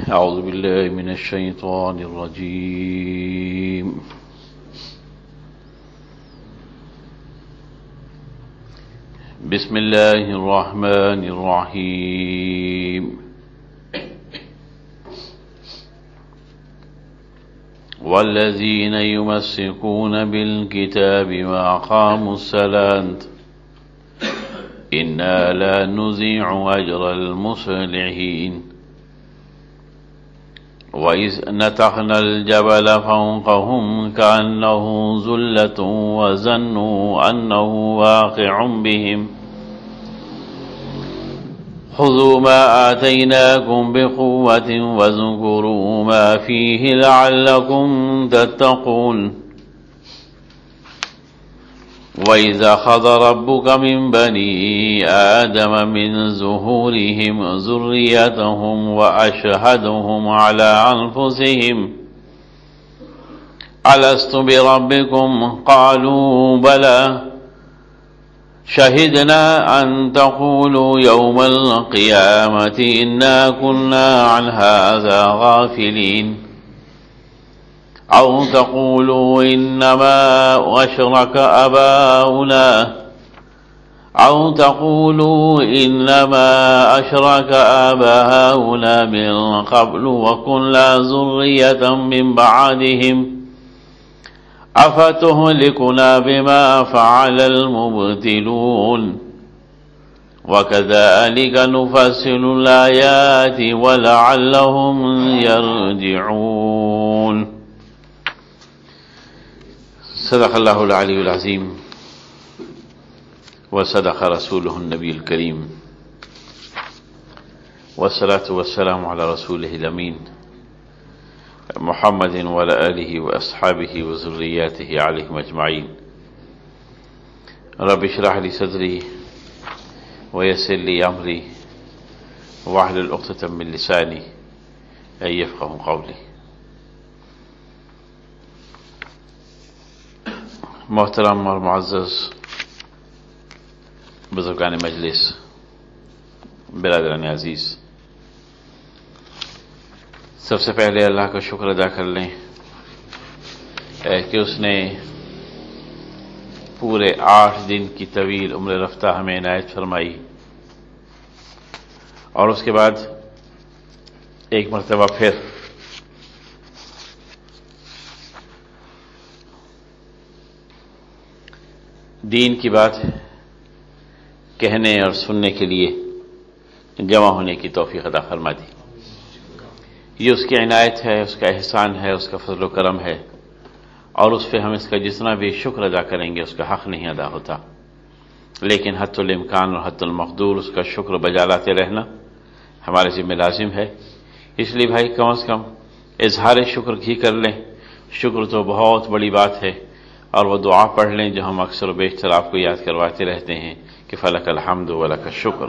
أعوذ بالله من الشيطان الرجيم. بسم الله الرحمن الرحيم. والذين يمسكون بالكتاب وأقاموا الصلاة إنا لا نضيع أجر المصلحين. وإذ نتقنا الجبل فوقهم كأنه ظلة وظنوا أنه واقع بهم خذوا ما آتيناكم بقوة واذكروا ما فيه لعلكم تتقون. وإذا أخذ ربك من بني آدم من ظهورهم ذريتهم وأشهدهم على أنفسهم ألست بربكم قالوا بلى شهدنا أن تقولوا يوم القيامة إنا كنا عن هذا غافلين أو تقولوا إنما أشرك آباؤنا من قبل وكنا ذرية من بعدهم أفتهلكنا بما فعل المبطلون وكذلك نفصل الآيات ولعلهم يرجعون. صدق اللہ العلی العظیم وصدق رسولہ النبی الکریم والصلاة والسلام علی رسولہ الامین محمد وعلی آلہ واصحابہ وذریاتہ علیہم اجمعین. رب اشرح لی صدری ویسر لی امری واحلل عقدۃ من لسانی یفقہوا قولی. محترم اور معزز بزرگان مجلس، برادران عزیز، سب سے پہلے اللہ کا شکر ادا کر لیں کہ اس نے پورے 8 دن کی طویل عمر رفتہ ہمیں عنایت فرمائی، اور اس کے بعد ایک مرتبہ پھر دین کی بات کہنے اور سننے کے لیے جمع ہونے کی توفیق عطا فرما دی. یہ اس کی عنایت ہے، اس کا احسان ہے، اس کا فضل و کرم ہے، اور اس پہ ہم اس کا جتنا بھی شکر ادا کریں گے اس کا حق نہیں ادا ہوتا. لیکن حتی الامکان اور حتی المقدور اس کا شکر بجا لاتے رہنا ہمارے ذمہ لازم ہے. اس لیے بھائی کم از کم اظہار شکر ہی کر لیں. شکر تو بہت بڑی بات ہے، اور وہ دعا پڑھ لیں جو ہم اکثر و بیشتر آپ کو یاد کرواتے رہتے ہیں کہ فلک الحمد ولک الشکر.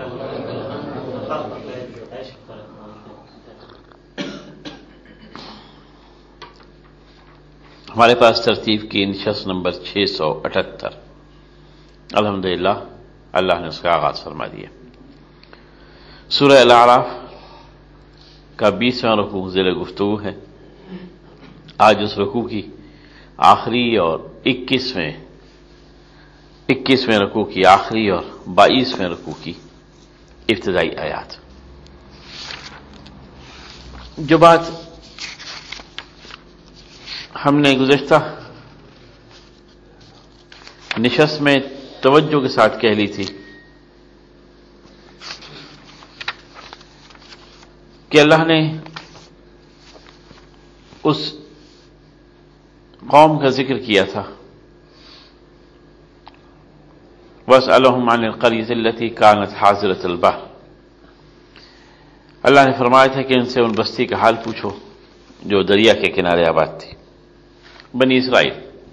ہمارے پاس ترتیب کی نشست نمبر 678. الحمدللہ اللہ نے اس کا آغاز فرما دیا. سورہ الاعراف کا 20واں رکوع زیر گفتگو ہے. آج اس رکوع کی آخری اور 21ویں رکوع کی آخری اور 22ویں رکوع کی ابتدائی آیات. جو بات ہم نے گزشتہ نشست میں توجہ کے ساتھ کہہ لی تھی کہ اللہ نے اس قوم کا ذکر کیا تھا، وَاسْأَلْهُمْ عَنِ الْقَرْيَةِ الَّتِي كَانَتْ حَاضِرَةَ الْبَحْرِ. اللہ نے فرمایا تھا کہ ان سے ان بستی کا حال پوچھو جو دریا کے کنارے آباد تھی. بنی اسرائیل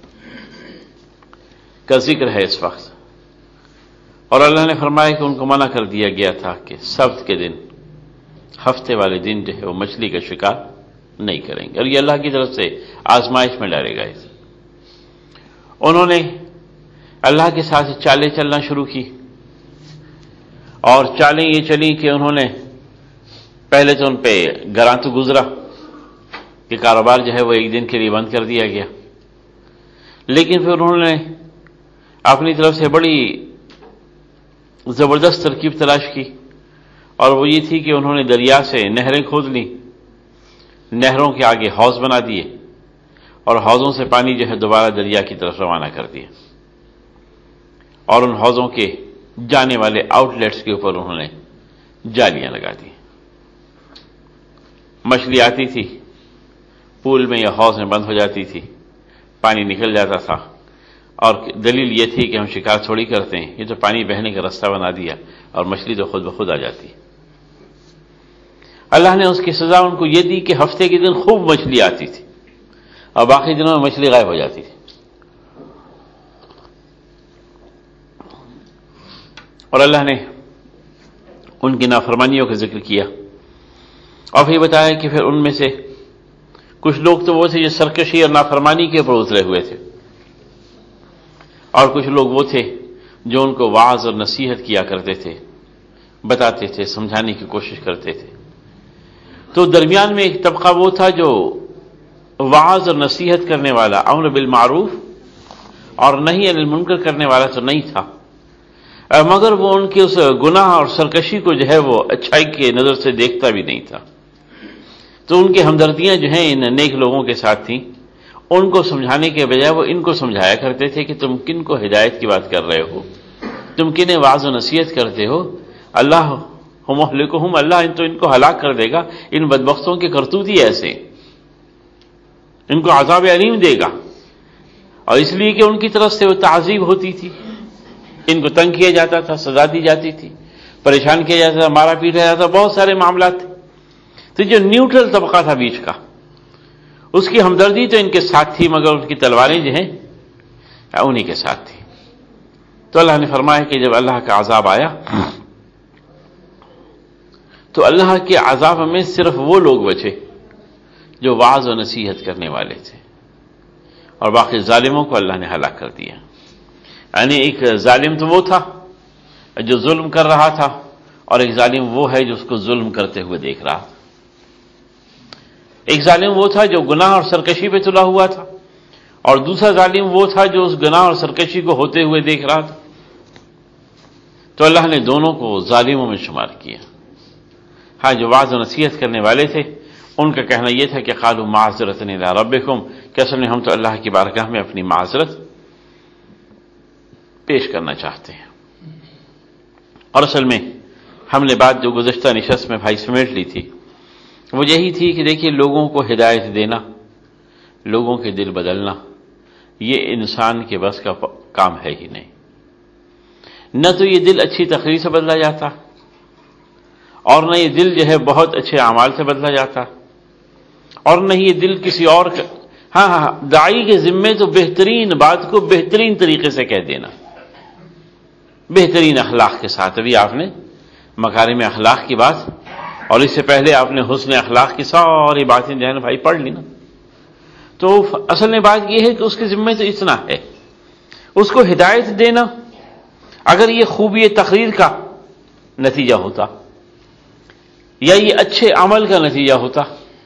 کا ذکر ہے اس وقت، اور اللہ نے فرمایا کہ ان کو منع کر دیا گیا تھا کہ سبت کے دن، ہفتے والے دن جو ہے وہ مچھلی کا شکار نہیں کریں گے، اور یہ اللہ کی طرف سے آزمائش میں ڈالے گئے. انہوں نے اللہ کے ساتھ چالیں چلنا شروع کی، اور چالیں یہ چلیں کہ انہوں نے پہلے تو ان پہ گراں تو گزرا کہ کاروبار جو ہے وہ ایک دن کے لیے بند کر دیا گیا، لیکن پھر انہوں نے اپنی طرف سے بڑی زبردست ترکیب تلاش کی، اور وہ یہ تھی کہ انہوں نے دریا سے نہریں کھود لیں، نہروں کے آگے حوض بنا دیے، اور حوضوں سے پانی جو ہے دوبارہ دریا کی طرف روانہ کر دیا، اور ان حوضوں کے جانے والے آؤٹ لیٹس کے اوپر انہوں نے جالیاں لگا دی۔ مچھلی آتی تھی پول میں یا حوض میں بند ہو جاتی تھی، پانی نکل جاتا تھا، اور دلیل یہ تھی کہ ہم شکار تھوڑی کرتے ہیں، یہ تو پانی بہنے کا راستہ بنا دیا اور مچھلی تو خود بخود آ جاتی۔ اللہ نے اس کی سزا ان کو یہ دی کہ ہفتے کے دن خوب مچھلی آتی تھی اور باقی دنوں میں مچھلی غائب ہو جاتی تھی۔ اور اللہ نے ان کی نافرمانیوں کا ذکر کیا، اور پھر بتایا کہ پھر ان میں سے کچھ لوگ تو وہ تھے جو سرکشی اور نافرمانی کے اوپر اترے ہوئے تھے، اور کچھ لوگ وہ تھے جو ان کو وعظ اور نصیحت کیا کرتے تھے، بتاتے تھے، سمجھانے کی کوشش کرتے تھے۔ تو درمیان میں ایک طبقہ وہ تھا جو وعظ اور نصیحت کرنے والا، امر بالمعروف اور نہی عن المنکر کرنے والا تو نہیں تھا، مگر وہ ان کے اس گناہ اور سرکشی کو جو ہے وہ اچھائی کے نظر سے دیکھتا بھی نہیں تھا۔ تو ان کی ہمدردیاں جو ہیں ان نیک لوگوں کے ساتھ تھیں، ان کو سمجھانے کے بجائے وہ ان کو سمجھایا کرتے تھے کہ تم کن کو ہدایت کی بات کر رہے ہو، تم کنہیں وعظ و نصیحت کرتے ہو، اللہ مہلکہم، اللہ ان کو ہلاک کر دے گا، ان بدبختوں کے کرتوت ہی ایسے، ان کو عذاب علیم دے گا۔ اور اس لیے کہ ان کی طرف سے وہ تعذیب ہوتی تھی، ان کو تنگ کیا جاتا تھا، سزا دی جاتی تھی، پریشان کیا جاتا تھا، مارا پیٹا جاتا تھا، بہت سارے معاملات تھے۔ تو جو نیوٹرل طبقہ تھا بیچ کا، اس کی ہمدردی تو ان کے ساتھ تھی، مگر ان کی تلواریں جو ہیں انہی کے ساتھ تھی۔ تو اللہ نے فرمایا کہ جب اللہ کا عذاب آیا تو اللہ کے عذاب میں صرف وہ لوگ بچے جو وعظ و نصیحت کرنے والے تھے، اور باقی ظالموں کو اللہ نے ہلاک کر دیا۔ یعنی ایک ظالم تو وہ تھا جو ظلم کر رہا تھا، اور ایک ظالم وہ ہے جو اس کو ظلم کرتے ہوئے دیکھ رہا تھا۔ ایک ظالم وہ تھا جو گناہ اور سرکشی پہ تلا ہوا تھا، اور دوسرا ظالم وہ تھا جو اس گناہ اور سرکشی کو ہوتے ہوئے دیکھ رہا تھا۔ تو اللہ نے دونوں کو ظالموں میں شمار کیا۔ ہاں، جو وعظ و نصیحت کرنے والے تھے ان کا کہنا یہ تھا کہ قالوا معذرۃ الی ربکم، کہ اصل میں ہم تو اللہ کی بارگاہ میں اپنی معذرت پیش کرنا چاہتے ہیں۔ اور اصل میں ہم نے بات جو گزشتہ نشست میں بھائی سمیٹ لی تھی وہ یہی تھی کہ دیکھیے، لوگوں کو ہدایت دینا، لوگوں کے دل بدلنا، یہ انسان کے بس کا کام ہے ہی نہیں۔ نہ تو یہ دل اچھی تقریر سے بدلا جاتا، اور نہ یہ دل جو ہے بہت اچھے اعمال سے بدلا جاتا، اور نہ یہ دل کسی اور کا۔ ہاں، داعی کے ذمے تو بہترین بات کو بہترین طریقے سے کہہ دینا، بہترین اخلاق کے ساتھ۔ ابھی آپ نے مکارم اخلاق کی بات، اور اس سے پہلے آپ نے حسن اخلاق کی ساری باتیں جو ہے نا بھائی پڑھ لی نا۔ تو اصل میں بات یہ ہے کہ اس کے ذمے تو اتنا ہے، اس کو ہدایت دینا۔ اگر یہ خوبی تقریر کا نتیجہ ہوتا یا یہ اچھے عمل کا نتیجہ ہوتا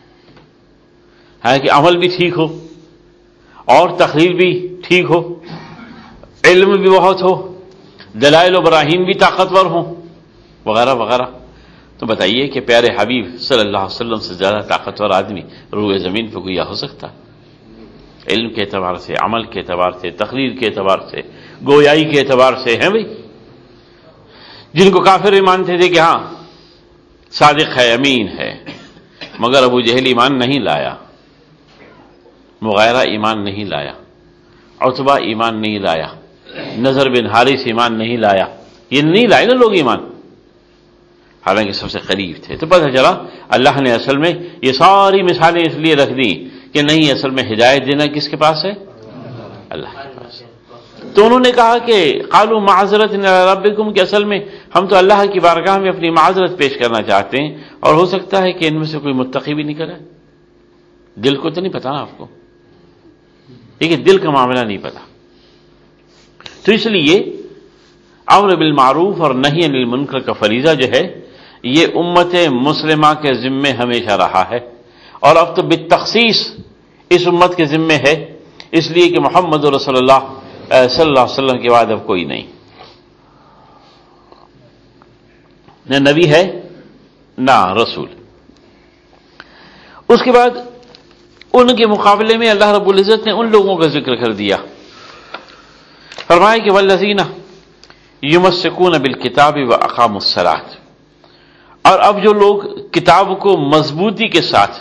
ہے کہ عمل بھی ٹھیک ہو اور تقریر بھی ٹھیک ہو، علم بھی بہت ہو، دلائل و براہین بھی طاقتور ہوں، وغیرہ وغیرہ، تو بتائیے کہ پیارے حبیب صلی اللہ علیہ وسلم سے زیادہ طاقتور آدمی روئے زمین پہ گویا ہو سکتا؟ علم کے اعتبار سے، عمل کے اعتبار سے، تقریر کے اعتبار سے، گویائی کے اعتبار سے ہیں بھائی، جن کو کافر بھی مانتے تھے کہ ہاں صادق ہے، امین ہے، مگر ابو جہل ایمان نہیں لایا، مغیرہ ایمان نہیں لایا، عتبہ ایمان نہیں لایا، نضر بن حارث ایمان نہیں لایا، یہ نہیں لائے نا لوگ ایمان، حالانکہ سب سے قریب تھے۔ تو پتہ چلا اللہ نے اصل میں یہ ساری مثالیں اس لیے رکھ دی کہ نہیں، اصل میں ہدایت دینا کس کے پاس ہے؟ اللہ کے پاس۔ تو انہوں نے کہا کہ قالوا معذرۃ الی ربکم، کہ اصل میں ہم تو اللہ کی بارگاہ میں اپنی معذرت پیش کرنا چاہتے ہیں، اور ہو سکتا ہے کہ ان میں سے کوئی متقی بھی نکلے۔ دل کو تو نہیں پتا نا آپ کو، لیکن دل کا معاملہ نہیں پتا۔ تو اس لیے امر بالمعروف اور نہی عن المنکر کا فریضہ جو ہے یہ امت مسلمہ کے ذمے ہمیشہ رہا ہے، اور اب تو بالتخصیص اس امت کے ذمے ہے، اس لیے کہ محمد رسول اللہ صلی اللہ علیہ وسلم کے بعد اب کوئی نہیں، نہ نبی ہے نہ رسول۔ اس کے بعد ان کے مقابلے میں اللہ رب العزت نے ان لوگوں کا ذکر کر دیا، فرمایا کہ والذین یمسکون بالکتاب واقاموا الصلاۃ، اور اب جو لوگ کتاب کو مضبوطی کے ساتھ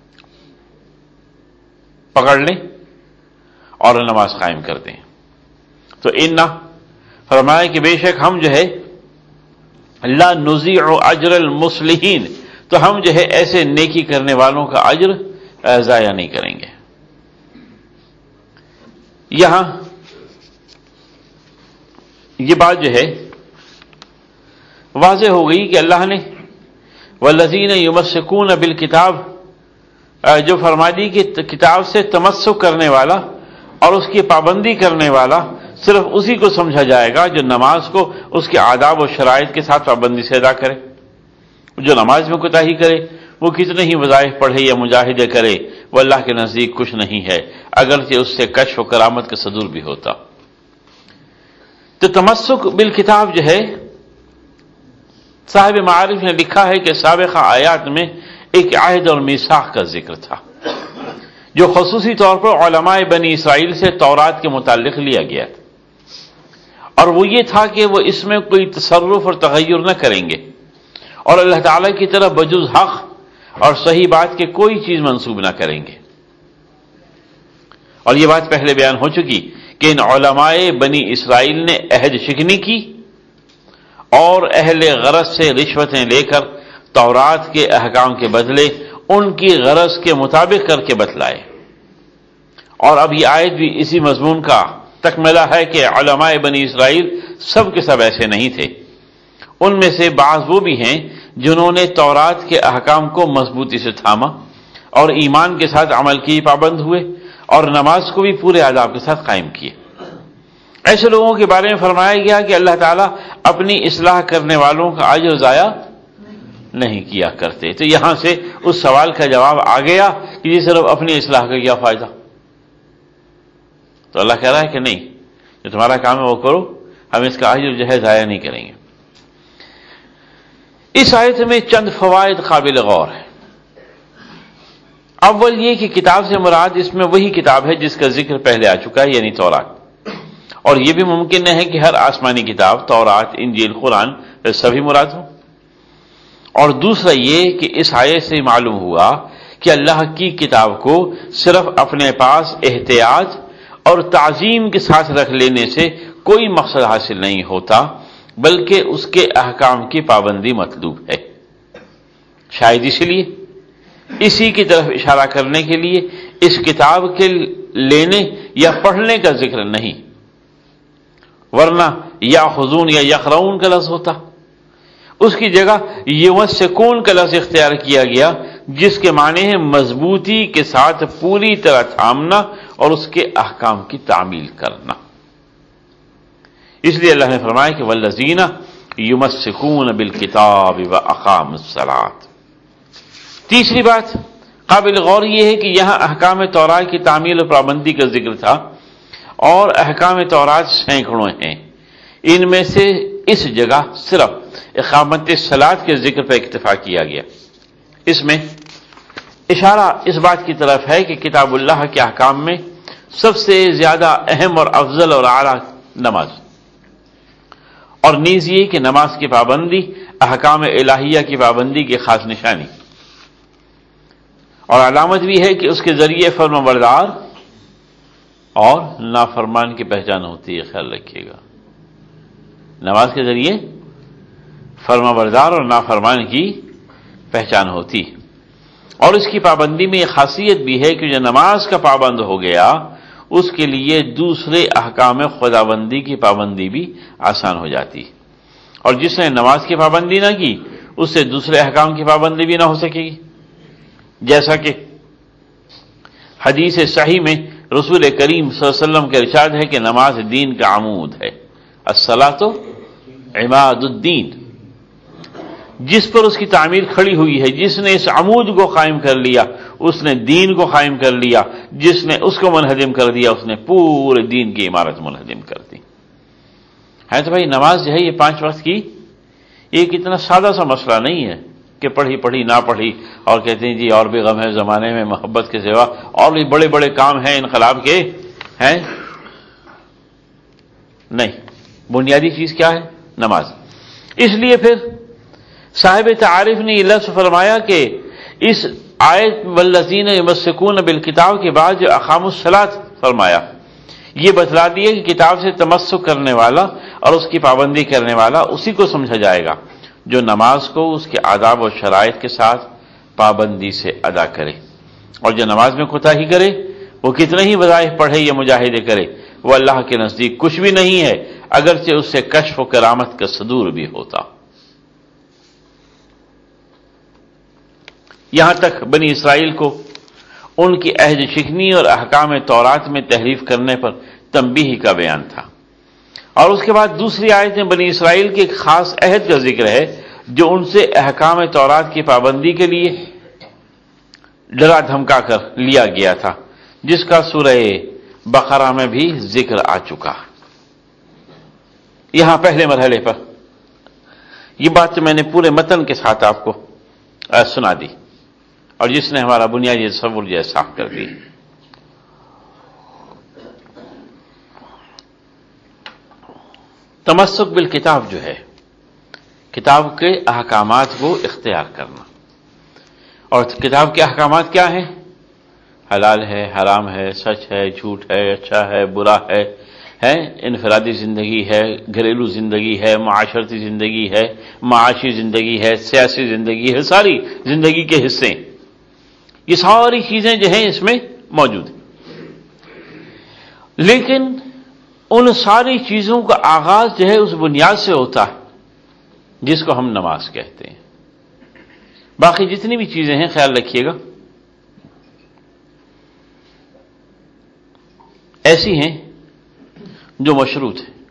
پکڑ لیں اور نماز قائم کر دیں، تو انا فرمایا کہ بے شک ہم جو ہے لا نضیع اجر المصلحین، تو ہم جو ہے ایسے نیکی کرنے والوں کا اجر ضائع نہیں کریں گے۔ یہاں یہ بات جو ہے واضح ہو گئی کہ اللہ نے والذین یمسکون بالکتاب جو فرما دی کہ کتاب سے تمسک کرنے والا اور اس کی پابندی کرنے والا صرف اسی کو سمجھا جائے گا جو نماز کو اس کے آداب و شرائط کے ساتھ پابندی سے ادا کرے۔ جو نماز میں کوتاہی کرے وہ کتنے ہی وظائف پڑھے یا مجاہدے کرے، وہ اللہ کے نزدیک کچھ نہیں ہے، اگرچہ اس سے کشف و کرامت کا صدور بھی ہوتا۔ تو تمسک بالکتاب جو ہے، صاحب معارف نے لکھا ہے کہ سابقہ آیات میں ایک عہد اور میثاق کا ذکر تھا جو خصوصی طور پر علماء بنی اسرائیل سے تورات کے متعلق لیا گیا تھا، اور وہ یہ تھا کہ وہ اس میں کوئی تصرف اور تغیر نہ کریں گے، اور اللہ تعالیٰ کی طرف بجز حق اور صحیح بات کے کوئی چیز منسوب نہ کریں گے۔ اور یہ بات پہلے بیان ہو چکی کہ ان علماء بنی اسرائیل نے عہد شکنی کی اور اہل غرض سے رشوتیں لے کر تورات کے احکام کے بدلے ان کی غرض کے مطابق کر کے بتلائے، اور اب یہ آیت بھی اسی مضمون کا تکملہ ہے کہ علماء بنی اسرائیل سب کے سب ایسے نہیں تھے، ان میں سے بعض وہ بھی ہیں جنہوں نے تورات کے احکام کو مضبوطی سے تھاما اور ایمان کے ساتھ عمل کی پابند ہوئے اور نماز کو بھی پورے آداب کے ساتھ قائم کیے۔ ایسے لوگوں کے بارے میں فرمایا گیا کہ اللہ تعالیٰ اپنی اصلاح کرنے والوں کا اجر ضائع نہیں کیا کرتے۔ تو یہاں سے اس سوال کا جواب آ گیا کہ یہ صرف اپنی اصلاح کا کیا فائدہ؟ تو اللہ کہہ رہا ہے کہ نہیں، جو تمہارا کام ہے وہ کرو، ہم اس کا اجر جو ہے ضائع نہیں کریں گے۔ اس آیت میں چند فوائد قابل غور ہیں۔ اول یہ کہ کتاب سے مراد اس میں وہی کتاب ہے جس کا ذکر پہلے آ چکا ہے، یعنی تورات، اور یہ بھی ممکن نہیں ہے کہ ہر آسمانی کتاب تورات، انجیل، قرآن سبھی مراد ہوں۔ اور دوسرا یہ کہ اس آیت سے معلوم ہوا کہ اللہ کی کتاب کو صرف اپنے پاس احتیاط اور تعظیم کے ساتھ رکھ لینے سے کوئی مقصد حاصل نہیں ہوتا، بلکہ اس کے احکام کی پابندی مطلوب ہے۔ شاید اسی لیے اسی کی طرف اشارہ کرنے کے لیے اس کتاب کے لینے یا پڑھنے کا ذکر نہیں، ورنہ یا خضون یا یقرؤون کا لفظ ہوتا، اس کی جگہ یمسکون کا لفظ اختیار کیا گیا جس کے معنی ہے مضبوطی کے ساتھ پوری طرح تھامنا اور اس کے احکام کی تعمیل کرنا۔ اس لیے اللہ نے فرمایا کہ والذین یمسکون بالکتاب واقاموا الصلاۃ۔ تیسری بات قابل غور یہ ہے کہ یہاں احکام تورات کی تعمیل و پابندی کا ذکر تھا، اور احکام تورات سینکڑوں ہیں، ان میں سے اس جگہ صرف اقامت صلاۃ کے ذکر پر اکتفا کیا گیا۔ اس میں اشارہ اس بات کی طرف ہے کہ کتاب اللہ کے احکام میں سب سے زیادہ اہم اور افضل اور اعلیٰ نماز، اور نیز یہ کہ نماز کی پابندی احکام الہیہ کی پابندی کی خاص نشانی اور علامت بھی ہے کہ اس کے ذریعے فرمانبردار اور نافرمان کی پہچان ہوتی ہے۔ خیال رکھیے گا، نماز کے ذریعے فرمانبردار اور نافرمان کی پہچان ہوتی، اور اس کی پابندی میں یہ خاصیت بھی ہے کہ جو نماز کا پابند ہو گیا اس کے لیے دوسرے احکام خداوندی کی پابندی بھی آسان ہو جاتی، اور جس نے نماز کی پابندی نہ کی اس سے دوسرے احکام کی پابندی بھی نہ ہو سکے گی، جیسا کہ حدیث صحیح میں رسول کریم صلی اللہ علیہ وسلم کا ارشاد ہے کہ نماز دین کا عمود ہے، الصلاۃ عماد الدین، جس پر اس کی تعمیر کھڑی ہوئی ہے، جس نے اس عمود کو قائم کر لیا اس نے دین کو قائم کر لیا، جس نے اس کو منہدم کر دیا اس نے پورے دین کی عمارت منہدم کر دی ہے۔ تو بھائی نماز جو ہے یہ 5 وقت کی، یہ کتنا سادہ سا مسئلہ نہیں ہے کہ پڑھی پڑھی نہ پڑھی اور کہتے ہیں جی اور بھی غم ہے زمانے میں محبت کے سوا، اور بھی بڑے بڑے کام ہیں انقلاب کے ہیں۔ نہیں، بنیادی چیز کیا ہے؟ نماز۔ اس لیے پھر صاحب تعارف نے یہ لفظ فرمایا کہ اس آیت والذین یمسکون بالکتاب کے بعد جو اقاموا الصلاۃ فرمایا، یہ بتلا دیے کہ کتاب سے تمسک کرنے والا اور اس کی پابندی کرنے والا اسی کو سمجھا جائے گا جو نماز کو اس کے آداب و شرائط کے ساتھ پابندی سے ادا کرے، اور جو نماز میں کوتاہی کرے وہ کتنے ہی وظائف پڑھے یا مجاہدے کرے وہ اللہ کے نزدیک کچھ بھی نہیں ہے، اگرچہ اس سے کشف و کرامت کا صدور بھی ہوتا۔ یہاں تک بنی اسرائیل کو ان کی عہد شکنی اور احکام تورات میں تحریف کرنے پر تنبیہ کا بیان تھا، اور اس کے بعد دوسری آیت میں بنی اسرائیل کے ایک خاص عہد کا ذکر ہے جو ان سے احکام تورات کی پابندی کے لیے ڈرا دھمکا کر لیا گیا تھا، جس کا سورہ بقرہ میں بھی ذکر آ چکا۔ یہاں پہلے مرحلے پر یہ بات میں نے پورے متن کے ساتھ آپ کو سنا دی، اور جس نے ہمارا بنیادی تصور جو ہے صاف کر دی۔ تمسک بالکتاب جو ہے کتاب کے احکامات کو اختیار کرنا، اور کتاب کے احکامات کیا ہیں؟ حلال ہے، حرام ہے، سچ ہے، جھوٹ ہے، اچھا ہے، برا ہے، انفرادی زندگی ہے، گھریلو زندگی ہے، معاشرتی زندگی ہے، معاشی زندگی ہے، سیاسی زندگی ہے، ساری زندگی کے حصے، یہ ساری چیزیں جو ہیں اس میں موجود ہیں۔ لیکن ان ساری چیزوں کا آغاز جو ہے اس بنیاد سے ہوتا ہے جس کو ہم نماز کہتے ہیں۔ باقی جتنی بھی چیزیں ہیں خیال رکھیے گا ایسی ہیں جو مشروط ہیں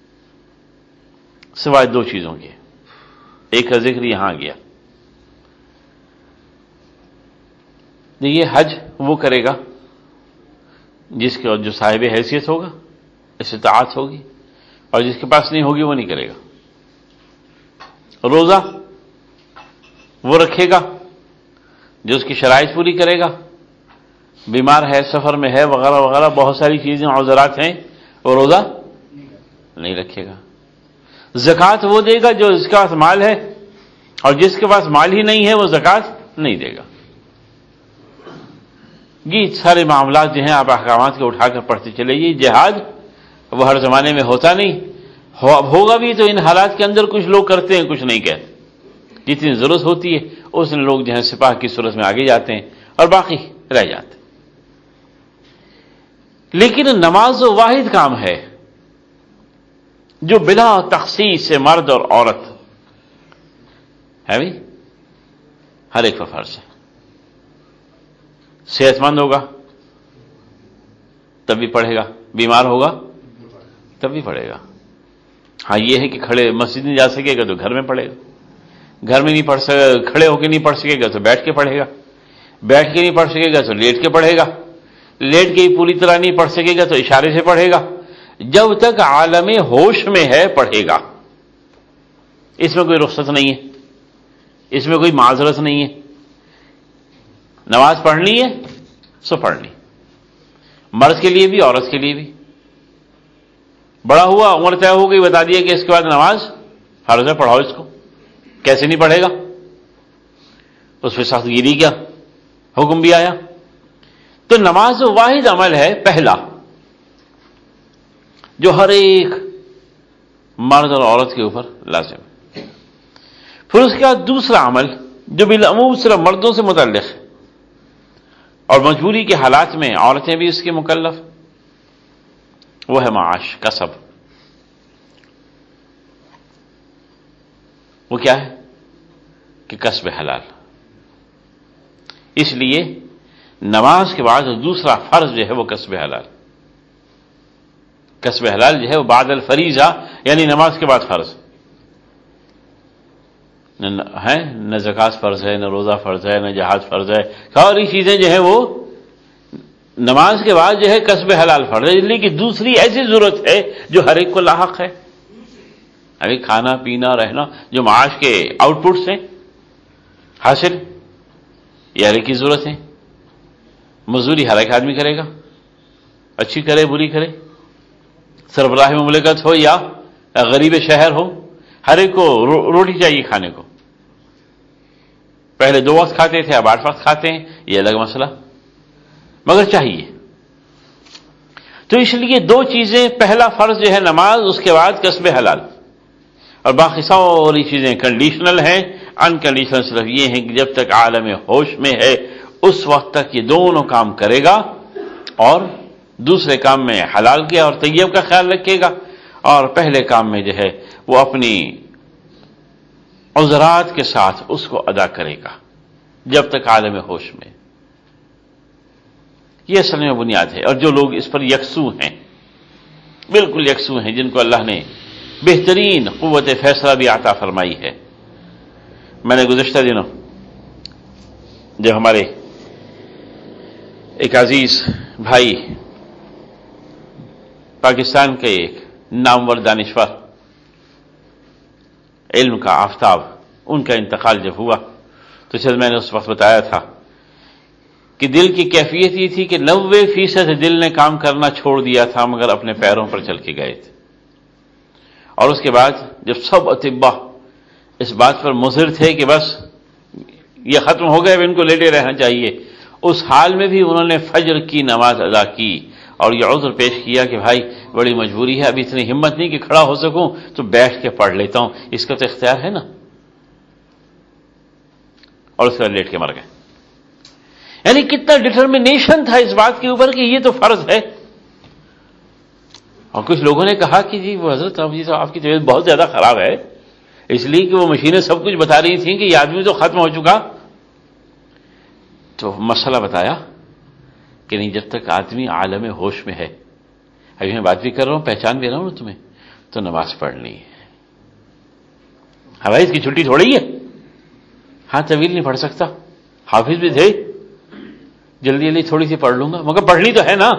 سوائے 2 چیزوں کے، ایک کا ذکر یہاں گیا۔ یہ حج وہ کرے گا جس کا جو صاحب حیثیت ہوگا، استطاعت ہوگی، اور جس کے پاس نہیں ہوگی وہ نہیں کرے گا۔ روزہ وہ رکھے گا جو اس کی شرائط پوری کرے گا، بیمار ہے، سفر میں ہے، وغیرہ وغیرہ بہت ساری چیزیں عذرات ہیں، وہ روزہ نہیں رکھے گا۔ زکوٰۃ وہ دے گا جو اس کے پاس مال ہے، اور جس کے پاس مال ہی نہیں ہے وہ زکوٰۃ نہیں دے گا۔ یہ سارے معاملات جو ہیں آپ احکامات کے اٹھا کر پڑھتے چلے گئے۔ جہاد وہ ہر زمانے میں ہوتا نہیں، ہوگا بھی تو ان حالات کے اندر کچھ لوگ کرتے ہیں کچھ نہیں کہتے، جتنی ضرورت ہوتی ہے اس میں لوگ جو ہیں سپاہ کی صورت میں آگے جاتے ہیں اور باقی رہ جاتے ہیں۔ لیکن نماز وہ واحد کام ہے جو بلا تخصیص سے مرد اور عورت ہے بھی ہر ایک پر فرض ہے۔ صحت مند ہوگا تب بھی پڑھے گا، بیمار ہوگا تب بھی پڑھے گا۔ ہاں یہ ہے کہ کھڑے مسجد نہیں جا سکے گا تو گھر میں پڑھے گا، گھر میں نہیں پڑھ سکے، کھڑے ہو کے نہیں پڑھ سکے گا تو بیٹھ کے پڑھے گا، بیٹھ کے نہیں پڑھ سکے گا تو لیٹ کے پڑھے گا، لیٹ کے ہی پوری طرح نہیں پڑھ سکے گا تو اشارے سے پڑھے گا، جب تک عالم ہوش میں ہے پڑھے گا۔ اس میں کوئی رخصت نہیں ہے، اس میں کوئی معذرت نہیں ہے، نماز پڑھنی ہے سو پڑھنی، مرد کے لیے بھی عورت کے لیے بھی۔ بڑا ہوا، عمر طے ہو گئی، بتا دیا کہ اس کے بعد نماز فرض ہے، پڑھاؤ اس کو، کیسے نہیں پڑھے گا؟ اس پہ سخت گیری کیا حکم بھی آیا۔ تو نماز واحد عمل ہے پہلا جو ہر ایک مرد اور عورت کے اوپر لازم ہے۔ پھر اس کے بعد دوسرا عمل جو بالعموم صرف مردوں سے متعلق ہے اور مجبوری کے حالات میں عورتیں بھی اس کے مکلف، وہ ہے معاش، کسب۔ وہ کیا ہے کہ کسب حلال۔ اس لیے نماز کے بعد دوسرا فرض جو ہے وہ کسب حلال۔ کسب حلال جو ہے وہ بعد الفریضہ، یعنی نماز کے بعد فرض۔ نہ زکات فرض ہے، نہ روزہ فرض ہے، نہ جہاد فرض ہے، ساری چیزیں جو ہیں وہ نماز کے بعد جو ہے کسب حلال فرض ہے، اس لیے کہ دوسری ایسی ضرورت ہے جو ہر ایک کو لاحق ہے. ابھی کھانا پینا رہنا جو معاش کے آؤٹ پٹس ہیں حاصل، یہ ہر ایک کی ضرورت ہے. مزدوری ہر ایک آدمی کرے گا، اچھی کرے بری کرے، سربراہ مملکت ہو یا غریب شہر ہو، ہر ایک کو روٹی چاہیے کھانے کو. پہلے 2 وقت کھاتے تھے، اب 8 وقت کھاتے ہیں، یہ الگ مسئلہ، مگر چاہیے. تو اس لیے 2 چیزیں، پہلا فرض جو ہے نماز، اس کے بعد کسب حلال، اور باقی ساری چیزیں کنڈیشنل ہیں. انکنڈیشنل صرف یہ ہیں کہ جب تک عالم ہوش میں ہے اس وقت تک یہ دونوں کام کرے گا، اور دوسرے کام میں حلال کیا اور طیب کا خیال رکھے گا، اور پہلے کام میں جو ہے وہ اپنی عذرات کے ساتھ اس کو ادا کرے گا جب تک عالم ہوش میں. یہ اصل میں بنیاد ہے. اور جو لوگ اس پر یکسو ہیں، بالکل یکسو ہیں، جن کو اللہ نے بہترین قوت فیصلہ بھی عطا فرمائی ہے. میں نے گزشتہ دنوں جب ہمارے ایک عزیز بھائی، پاکستان کے ایک نامور دانشور، علم کا آفتاب، ان کا انتقال جب ہوا تو شاید میں نے اس وقت بتایا تھا کہ دل کی کیفیت یہ تھی کہ 90% دل نے کام کرنا چھوڑ دیا تھا مگر اپنے پیروں پر چل کے گئے تھے. اور اس کے بعد جب سب اطباء اس بات پر مصر تھے کہ بس یہ ختم ہو گئے، اب ان کو لیٹے رہنا چاہیے، اس حال میں بھی انہوں نے فجر کی نماز ادا کی اور یہ عذر پیش کیا کہ بھائی بڑی مجبوری ہے، ابھی اتنی ہمت نہیں کہ کھڑا ہو سکوں تو بیٹھ کے پڑھ لیتا ہوں. اس کا تو اختیار ہے نا. اور اس کے بعد لیٹ کے مر گئے. یعنی کتنا ڈٹرمنیشن تھا اس بات کے اوپر کہ یہ تو فرض ہے. اور کچھ لوگوں نے کہا کہ جی وہ حضرت آپ کی طبیعت بہت زیادہ خراب ہے، اس لیے کہ وہ مشینیں سب کچھ بتا رہی تھیں کہ یہ آدمی تو ختم ہو چکا. تو مسئلہ بتایا کہ نہیں، جب تک آدمی عالم ہوش میں ہے، ابھی میں بات بھی کر رہا ہوں، پہچان بھی رہا ہوں تمہیں، تو نماز پڑھنی ہے. حوائز کی چھٹی تھوڑی ہے. ہاں طویل نہیں پڑھ سکتا، حافظ بھی تھے، جلدی جلدی تھوڑی سی پڑھ لوں گا، مگر پڑھنی تو ہے نا.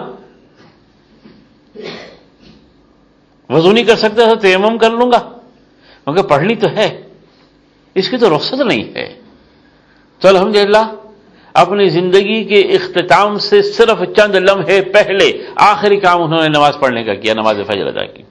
وضو نہیں کر سکتا تو تیمم کر لوں گا، مگر پڑھنی تو ہے. اس کی تو رخصت نہیں ہے. تو الحمدللہ اپنی زندگی کے اختتام سے صرف چند لمحے پہلے آخری کام انہوں نے نماز پڑھنے کا کیا، نماز فجر ادا کی.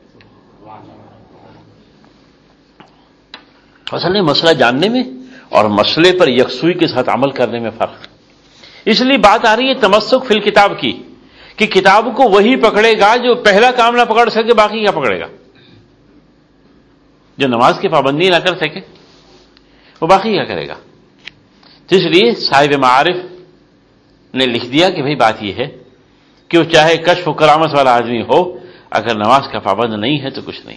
اصل میں مسئلہ جاننے میں اور مسئلے پر یکسوئی کے ساتھ عمل کرنے میں فرق. اس لیے بات آ رہی ہے تمسک فی الکتاب کی، کہ کتاب کو وہی پکڑے گا جو پہلا کام نہ پکڑ سکے، باقی کیا پکڑے گا. جو نماز کی پابندی نہ کر سکے وہ باقی کیا کرے گا. تو اس لیے صاحب معارف نے لکھ دیا کہ بھئی بات یہ ہے کہ وہ چاہے کشف و کرامت والا آدمی ہو، اگر نماز کا پابند نہیں ہے تو کچھ نہیں.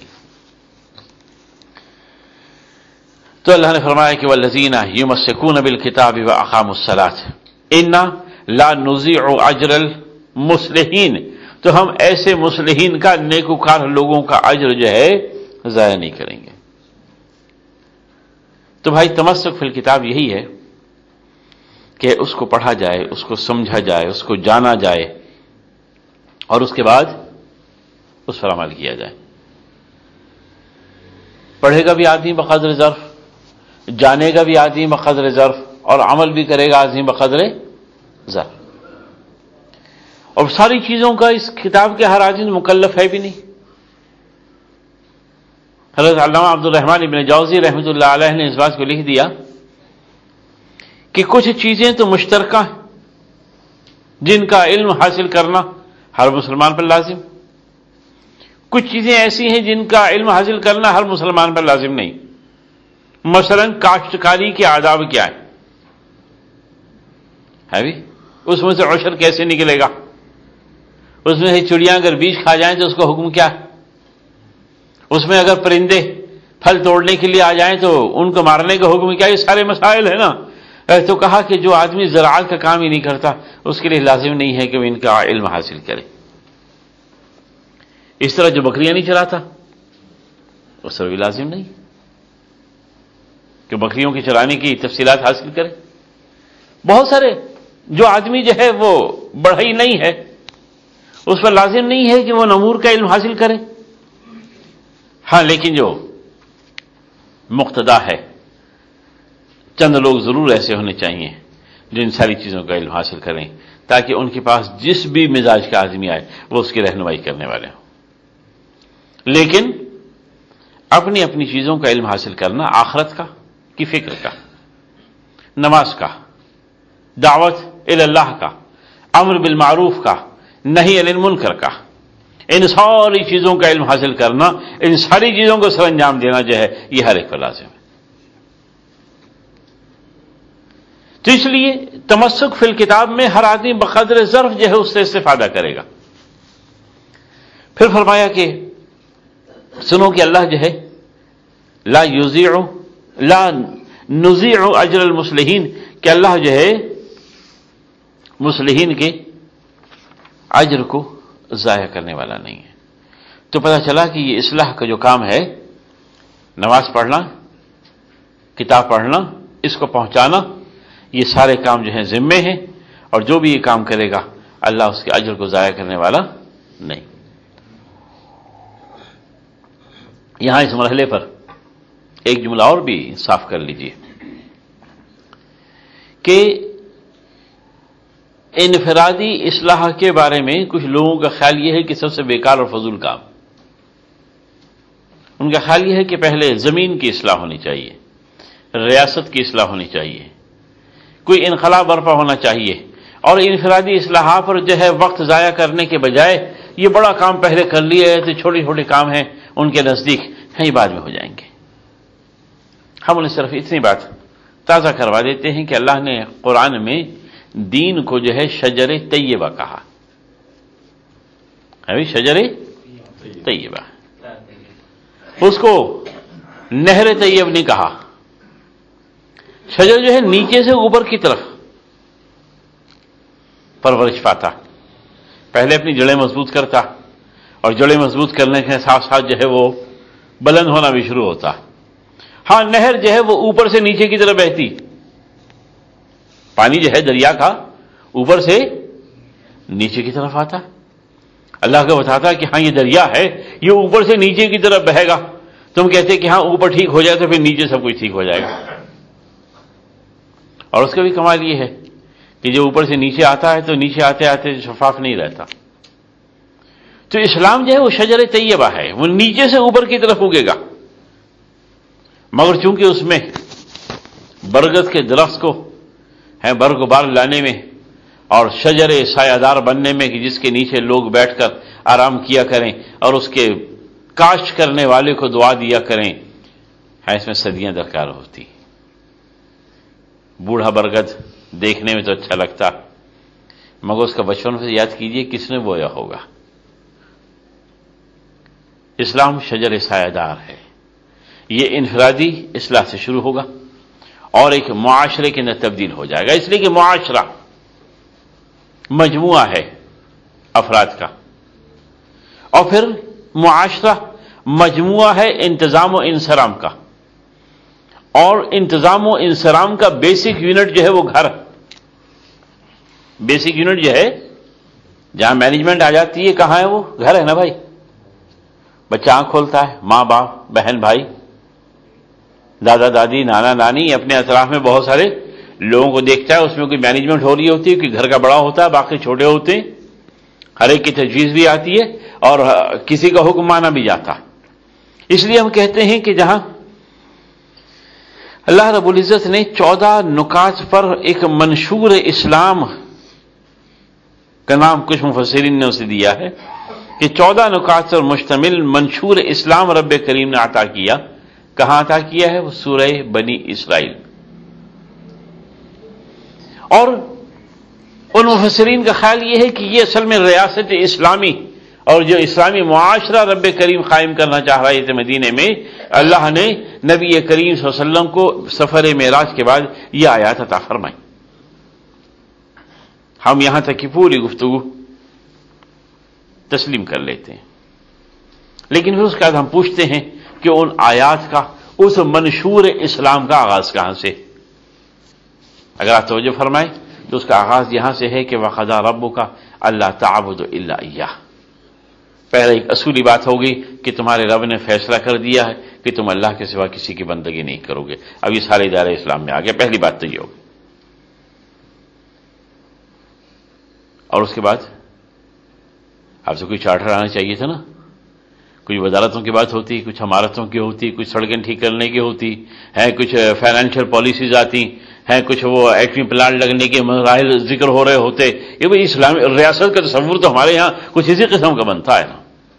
تو اللہ نے فرمایا کہ والذین یمسکون بالکتاب واقاموا الصلاۃ انا لا نضیع اجر المصلحین. تو ہم ایسے مصلحین کا، نیکوکار لوگوں کا اجر جو ہے ضائع نہیں کریں گے. تو بھائی تمسک فی الکتاب یہی ہے کہ اس کو پڑھا جائے، اس کو سمجھا جائے، اس کو جانا جائے، اور اس کے بعد اس پر عمل کیا جائے. پڑھے گا بھی آدمی بقدر ظرف، جانے گا بھی آدمی بقدر ظرف، اور عمل بھی کرے گا آدمی بقدر ظرف. اور ساری چیزوں کا اس کتاب کے ہر آدمی مکلف ہے بھی نہیں. حضرت علامہ عبد الرحمن ابن جوزی رحمۃ اللہ علیہ نے اس بات کو لکھ دیا کہ کچھ چیزیں تو مشترکہ ہیں جن کا علم حاصل کرنا ہر مسلمان پر لازم، کچھ چیزیں ایسی ہیں جن کا علم حاصل کرنا ہر مسلمان پر لازم نہیں. مثلا کاشتکاری کے آداب کیا ہے بھی، اس میں سے عشر کیسے نکلے گا، اس میں سے چڑیاں اگر بیج کھا جائیں تو اس کا حکم کیا ہے، اس میں اگر پرندے پھل توڑنے کے لیے آ جائیں تو ان کو مارنے کا حکم کیا. یہ سارے مسائل ہیں نا. تو کہا کہ جو آدمی زراعت کا کام ہی نہیں کرتا اس کے لیے لازم نہیں ہے کہ وہ ان کا علم حاصل کرے. اس طرح جو بکریاں نہیں چراتا اس پر بھی لازم نہیں. کہ بکریوں کے چرانے کی تفصیلات حاصل کرے. بہت سارے جو آدمی جو ہے وہ بڑھئی نہیں ہے، اس پر لازم نہیں ہے کہ وہ امور کا علم حاصل کرے. ہاں لیکن جو مقتدا ہے، چند لوگ ضرور ایسے ہونے چاہیے جو ان ساری چیزوں کا علم حاصل کریں، تاکہ ان کے پاس جس بھی مزاج کا آدمی آئے وہ اس کی رہنمائی کرنے والے ہوں. لیکن اپنی اپنی چیزوں کا علم حاصل کرنا، آخرت کا کی فکر کا، نماز کا، دعوت الی اللہ کا، امر بالمعروف کا، نہی عن المنکر کا، ان ساری چیزوں کا علم حاصل کرنا، ان ساری چیزوں کو سر انجام دینا جو ہے یہ ہر ایک پر لازم ہے. تو اس لیے تمسک فی الکتاب میں ہر آدمی بقدر ظرف جو ہے اس سے استفادہ کرے گا. پھر فرمایا کہ سنو کہ اللہ جو ہے لا نضیع اجر المصلحین، کہ اللہ جو ہے مصلحین کے اجر کو ضائع کرنے والا نہیں ہے. تو پتہ چلا کہ یہ اصلاح کا جو کام ہے، نماز پڑھنا، کتاب پڑھنا، اس کو پہنچانا، یہ سارے کام جو ہیں ذمے ہیں، اور جو بھی یہ کام کرے گا اللہ اس کے اجر کو ضائع کرنے والا نہیں. یہاں اس مرحلے پر ایک جملہ اور بھی صاف کر لیجئے کہ انفرادی اصلاح کے بارے میں کچھ لوگوں کا خیال یہ ہے کہ سب سے بیکار اور فضول کام. ان کا خیال یہ ہے کہ پہلے زمین کی اصلاح ہونی چاہیے، ریاست کی اصلاح ہونی چاہیے، کوئی انقلاب برپا ہونا چاہیے، اور انفرادی اصلاحات پر جو ہے وقت ضائع کرنے کے بجائے یہ بڑا کام پہلے کر لیے تو چھوٹے چھوٹے کام ہیں ان کے نزدیک کہیں بعد میں ہو جائیں گے. ہم انہیں صرف اتنی بات تازہ کروا دیتے ہیں کہ اللہ نے قرآن میں دین کو جو ہے شجر طیبہ کہا. ابھی شجر طیبہ، اس کو نہر طیب نہیں کہا. شجر جو ہے نیچے سے اوپر کی طرف پرورش پاتا، پہلے اپنی جڑیں مضبوط کرتا، اور جڑیں مضبوط کرنے کے ساتھ ساتھ جو ہے وہ بلند ہونا بھی شروع ہوتا. ہاں نہر جو ہے وہ اوپر سے نیچے کی طرف بہتی، پانی جو ہے دریا کا اوپر سے نیچے کی طرف آتا. اللہ کا بتاتا کہ ہاں یہ دریا ہے، یہ اوپر سے نیچے کی طرف بہے گا. تم کہتے کہ ہاں اوپر ٹھیک ہو جائے تو پھر نیچے سب کچھ ٹھیک ہو جائے گا. اور اس کا بھی کمال یہ ہے کہ جو اوپر سے نیچے آتا ہے تو نیچے آتے آتے شفاف نہیں رہتا. تو اسلام جو ہے وہ شجر طیبہ ہے، وہ نیچے سے اوپر کی طرف اگے گا، مگر چونکہ اس میں برگد کے درخت کو ہے برگ و بار لانے میں اور شجر سایہ دار بننے میں کہ جس کے نیچے لوگ بیٹھ کر آرام کیا کریں اور اس کے کاشت کرنے والے کو دعا دیا کریں، ہے اس میں صدیاں درکار ہوتی. بوڑھا برگد دیکھنے میں تو اچھا لگتا، مگر اس کا بچپن سے یاد کیجئے کس نے بویا ہوگا. اسلام شجر سایہ دار ہے. یہ انفرادی اصلاح سے شروع ہوگا اور ایک معاشرے کے اندر تبدیل ہو جائے گا، اس لیے کہ معاشرہ مجموعہ ہے افراد کا، اور پھر معاشرہ مجموعہ ہے انتظام و انصرام کا، اور انتظام و انصرام کا بیسک یونٹ جو ہے وہ گھر. بیسک یونٹ جو ہے جہاں مینجمنٹ آ جاتی ہے کہاں ہے؟ وہ گھر ہے نا بھائی. بچہ آنکھ کھولتا ہے، ماں باپ، بہن بھائی، دادا دادی، نانا نانی، اپنے اطراف میں بہت سارے لوگوں کو دیکھتا ہے. اس میں کوئی مینجمنٹ ہو رہی ہوتی ہے، کوئی گھر کا بڑا ہوتا ہے، باقی چھوٹے ہوتے ہیں، ہر ایک کی تجویز بھی آتی ہے اور کسی کا حکم مانا بھی جاتا. اس لیے ہم کہتے ہیں کہ جہاں اللہ رب العزت نے 14 نکات پر ایک منشور اسلام کا نام کچھ مفسرین نے اسے دیا ہے کہ 14 نکات پر مشتمل منشور اسلام رب کریم نے عطا کیا. کہاں عطا کیا ہے؟ وہ سورہ بنی اسرائیل. اور ان مفسرین کا خیال یہ ہے کہ یہ اصل میں ریاست اسلامی اور جو اسلامی معاشرہ رب کریم قائم کرنا چاہ رہا ہے مدینے میں، اللہ نے نبی کریم صلی اللہ علیہ وسلم کو سفر معراج کے بعد یہ آیات عطا فرمائی. ہم یہاں تک کی پوری گفتگو تسلیم کر لیتے ہیں، لیکن پھر اس کے بعد ہم پوچھتے ہیں کہ ان آیات کا اس منشور اسلام کا آغاز کہاں سے؟ اگر آپ توجہ فرمائیں تو اس کا آغاز یہاں سے ہے کہ وَقَضَىٰ رَبُّكَ أَلَّا تَعْبُدُوا إِلَّا إِيَّاهُ. پہلے ایک اصولی بات ہوگی کہ تمہارے رب نے فیصلہ کر دیا ہے کہ تم اللہ کے سوا کسی کی بندگی نہیں کرو گے. اب یہ سارے ادارے اسلام میں آ گیا. پہلی بات تو یہ ہوگی. اور اس کے بعد آپ سے کوئی چارٹر آنا چاہیے تھا نا. کچھ وزارتوں کی بات ہوتی, کچھ عمارتوں کی ہوتی, کچھ سڑکیں ٹھیک کرنے کی ہوتی ہیں, کچھ فائنینشیل پالیسیز آتی ہیں, کچھ وہ ایٹمی پلانٹ لگنے کے مراحل ذکر ہو رہے ہوتے. یہ بھائی اسلامی ریاست کا تصور تو ہمارے یہاں کچھ اسی قسم کا بنتا ہے نا.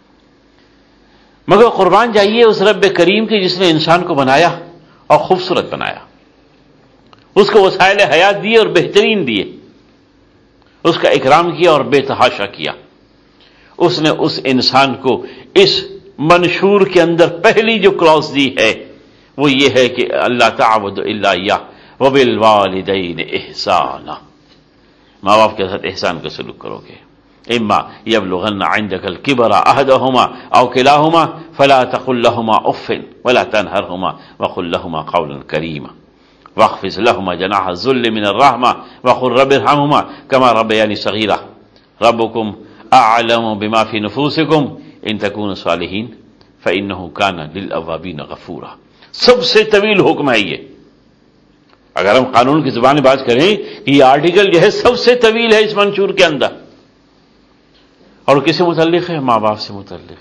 مگر قربان جائیے اس رب کریم کی جس نے انسان کو بنایا اور خوبصورت بنایا, اس کو وسائل حیات دیے اور بہترین دیے, اس کا اکرام کیا اور بے تحاشا کیا. اس نے اس انسان کو اس منشور کے اندر پہلی جو کلاس دی ہے وہ یہ ہے کہ اللہ تعبد الا ایاہ وبالوالدین احسانا. ماں باپ کے ساتھ احسان کا سلوک کرو گے. اما یبلغن عندک الکبر احدہما او کلاہما فلا تقل لہما اف ولا تنہرہما وقل لہما قولا کریما واخفض لہما جناح الذل من الرحمہ وقل رب ارحمہما کما ربیانی صغیرہ ربکم اعلم بما فی نفوسکم ان تکونوا صالحین فانہ کان للاوابین غفورا. سب سے طویل حکم ہے یہ. اگر ہم قانون کی زبان میں بات کریں کہ یہ آرٹیکل جو ہے سب سے طویل ہے اس منشور کے اندر, اور کس سے متعلق ہے؟ ماں باپ سے متعلق.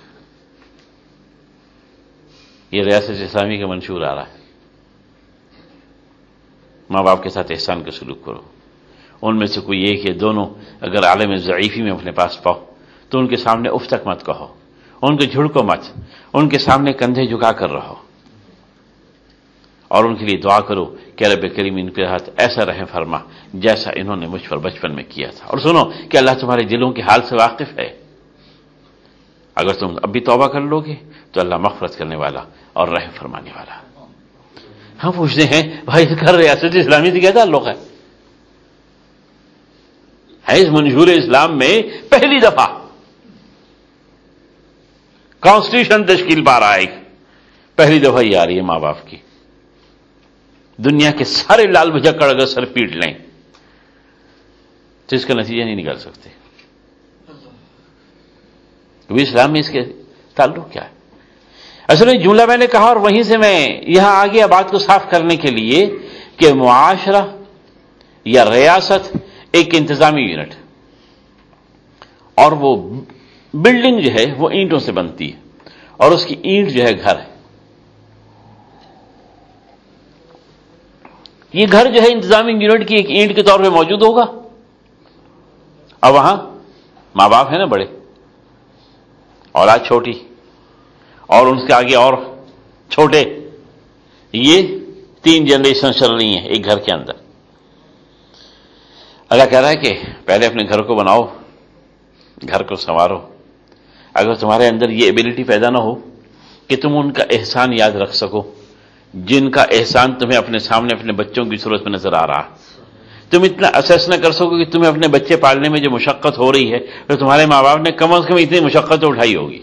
یہ ریاست اسلامی کا منشور آ رہا ہے. ماں باپ کے ساتھ احسان کا سلوک کرو. ان میں سے کوئی ایک یا دونوں اگر عالم ضعیفی میں اپنے پاس پاؤ تو ان کے سامنے اف تک مت کہو, ان کو جھڑکو مت, ان کے سامنے کندھے جھکا کر رہو اور ان کے لیے دعا کرو کہ رب کریم ان کے ہاتھ ایسا رحم فرما جیسا انہوں نے مجھ پر بچپن میں کیا تھا. اور سنو کہ اللہ تمہارے دلوں کے حال سے واقف ہے. اگر تم اب بھی توبہ کر لو گے تو اللہ مغفرت کرنے والا اور رحم فرمانے والا. ہم پوچھتے ہیں بھائی کر ریاست اسلامی سے کیا تعلق ہے اس منشور اسلام میں پہلی دفعہ کانسٹیٹیوشن تشکیل پا رہا ہے. پہلی دفعہ یہ آ رہی ہے ماں باپ کی. دنیا کے سارے لال بھجکڑ اگر سر پیٹ لیں تو اس کا نتیجہ نہیں نکال سکتے. اسلام میں اس کے تعلق کیا ہے؟ اصل میں جملہ میں نے کہا اور وہیں سے میں یہاں آ گیا بات کو صاف کرنے کے لیے کہ معاشرہ یا ریاست ایک انتظامی یونٹ اور وہ بلڈنگ جو ہے وہ اینٹوں سے بنتی ہے اور اس کی اینٹ جو ہے گھر ہے. یہ گھر جو ہے انتظامی یونٹ کی ایک اینٹ کے طور پہ موجود ہوگا اور وہاں ماں باپ ہیں نا بڑے, اولاد چھوٹی اور ان کے آگے اور چھوٹے. یہ 3 جنریشن چل رہی ہیں ایک گھر کے اندر. اللہ کہہ رہا ہے کہ پہلے اپنے گھر کو بناؤ, گھر کو سنوارو. اگر تمہارے اندر یہ ایبلٹی پیدا نہ ہو کہ تم ان کا احسان یاد رکھ سکو جن کا احسان تمہیں اپنے سامنے اپنے بچوں کی صورت میں نظر آ رہا, تم اتنا اسیس نہ کر سکو کہ تمہیں اپنے بچے پالنے میں جو مشقت ہو رہی ہے تو تمہارے ماں باپ نے کم از کم اتنی مشقت تو اٹھائی ہوگی.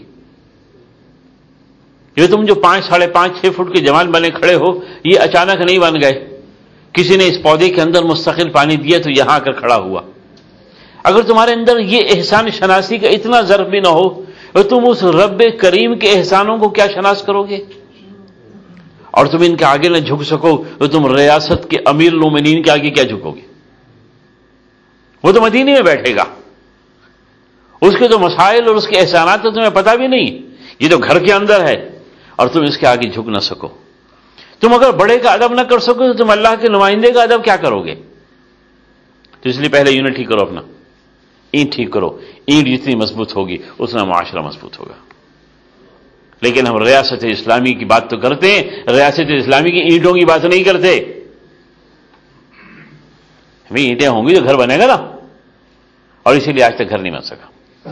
یہ تم جو 5, 5.5, 6 فٹ کے جوان بنے کھڑے ہو یہ اچانک نہیں بن گئے. کسی نے اس پودے کے اندر مستقل پانی دیا تو یہاں آ کر کھڑا ہوا. اگر تمہارے اندر یہ احسان شناسی کا اتنا ظرف بھی نہ ہو تو تم اس رب کریم کے احسانوں کو کیا شناس کرو گے؟ اور تم ان کے آگے نہ جھک سکو تو تم ریاست کے امیر المومنین کے آگے کیا جھکو گے؟ وہ تو مدینے میں بیٹھے گا, اس کے تو مسائل اور اس کے احسانات تو تمہیں پتہ بھی نہیں. یہ تو گھر کے اندر ہے اور تم اس کے آگے جھک نہ سکو. تم اگر بڑے کا ادب نہ کر سکو تو تم اللہ کے نمائندے کا ادب کیا کرو گے؟ تو اس لیے پہلے یونٹ ٹھیک کرو, اپنا اینٹ ٹھیک کرو. اینٹ جتنی مضبوط ہوگی اتنا معاشرہ مضبوط ہوگا. لیکن ہم ریاست اسلامی کی بات تو کرتے ہیں, ریاست اسلامی کی اینٹوں کی بات نہیں کرتے. ہمیں اینٹیں ہوں گی تو گھر بنے گا نا, اور اسی لیے آج تک گھر نہیں بن سکا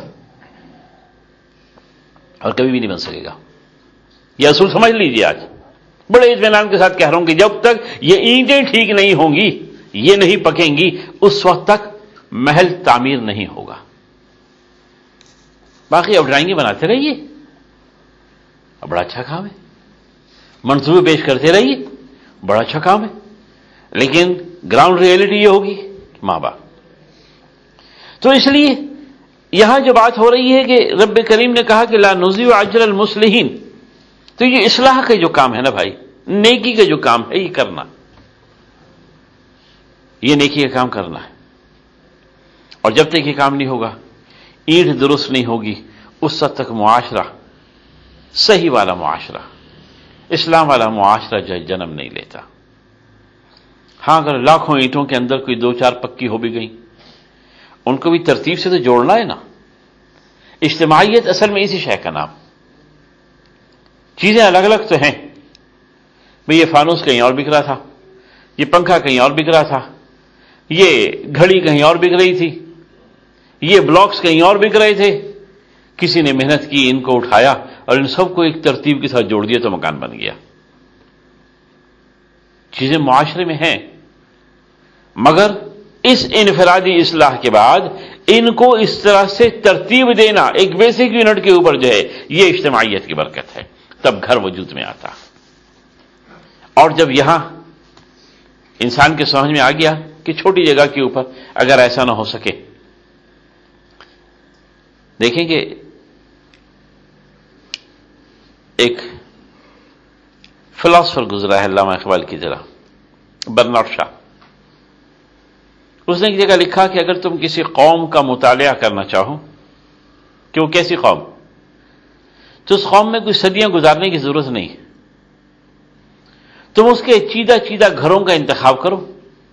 اور کبھی بھی نہیں بن سکے گا. یہ اصول سمجھ لیجیے. آج بڑے اطمینان کے ساتھ کہہ رہا ہوں کہ جب تک یہ اینٹیں ٹھیک نہیں ہوں گی, یہ نہیں پکیں گی, اس وقت تک محل تعمیر نہیں ہوگا. باقی اب ڈرائنگیں بناتے رہیے, اب بڑا اچھا کام ہے. منصوبے پیش کرتے رہیے، بڑا اچھا کام ہے، لیکن گراؤنڈ ریئلٹی یہ ہوگی ماں باپ. تو اس لیے یہاں جو بات ہو رہی ہے کہ رب کریم نے کہا کہ لا نضیع اجر المصلحین، تو یہ اصلاح کا جو کام ہے نا بھائی، نیکی کا جو کام ہے یہ کرنا، یہ نیکی کا کام کرنا ہے. اور جب تک یہ کام نہیں ہوگا، اینٹ درست نہیں ہوگی، اس وقت تک معاشرہ صحیح والا معاشرہ، اسلام والا معاشرہ جو ہے جنم نہیں لیتا. ہاں اگر لاکھوں اینٹوں کے اندر کوئی دو چار پکی ہو بھی گئی، ان کو بھی ترتیب سے تو جوڑنا ہے نا. اجتماعیت اصل میں اسی شے کا نام. چیزیں الگ الگ تو ہیں بھئی، یہ فانوس کہیں اور بک رہا تھا، یہ پنکھا کہیں اور بک رہا تھا، یہ گھڑی کہیں اور بک رہی تھی، یہ بلاکس کہیں اور بک رہے تھے. کسی نے محنت کی، ان کو اٹھایا اور ان سب کو ایک ترتیب کے ساتھ جوڑ دیا تو مکان بن گیا. چیزیں معاشرے میں ہیں، مگر اس انفرادی اصلاح کے بعد ان کو اس طرح سے ترتیب دینا ایک بیسک یونٹ کے اوپر جو ہے، یہ اجتماعیت کی برکت ہے. تب گھر وجود میں آتا. اور جب یہاں انسان کے سمجھ میں آ گیا کہ چھوٹی جگہ کے اوپر اگر ایسا نہ ہو سکے، دیکھیں کہ ایک فلاسفر گزرا ہے علامہ اقبال کی طرح، برنارڈ شاہ. اس نے ایک جگہ لکھا کہ اگر تم کسی قوم کا مطالعہ کرنا چاہو کہ وہ کیسی قوم، تو اس قوم میں کوئی صدیاں گزارنے کی ضرورت نہیں. تم اس کے چیدہ چیدہ گھروں کا انتخاب کرو،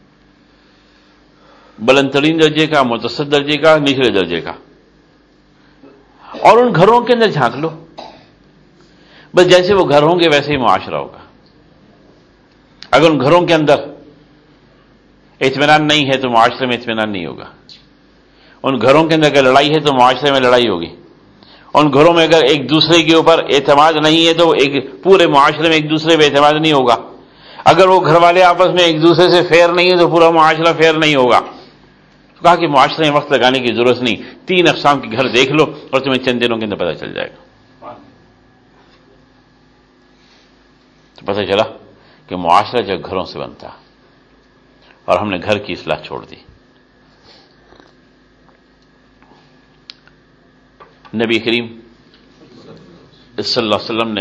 بلند ترین درجے کا، متوسط درجے کا، نچلے درجے کا، اور ان گھروں کے اندر جھانک لو. بس جیسے وہ گھر ہوں گے ویسے ہی معاشرہ ہوگا. اگر ان گھروں کے اندر اطمینان نہیں ہے تو معاشرے میں اطمینان نہیں ہوگا. ان گھروں کے اندر اگر لڑائی ہے تو معاشرے میں لڑائی ہوگی. ان گھروں میں اگر ایک دوسرے کے اوپر اعتماد نہیں ہے تو ایک پورے معاشرے میں ایک دوسرے پہ اعتماد نہیں ہوگا. اگر وہ گھر والے آپس میں ایک دوسرے سے فیئر نہیں ہے تو پورا معاشرہ فیئر نہیں ہوگا. تو کہا کہ معاشرے میں وقت لگانے کی ضرورت نہیں، 3 اقسام کے گھر دیکھ لو اور تمہیں چند دنوں کے اندر پتہ چل جائے گا. تو پتہ چلا کہ معاشرہ جب گھروں سے بنتا، اور ہم نے گھر کی اصلاح چھوڑ دی. نبی کریم صلی اللہ علیہ وسلم نے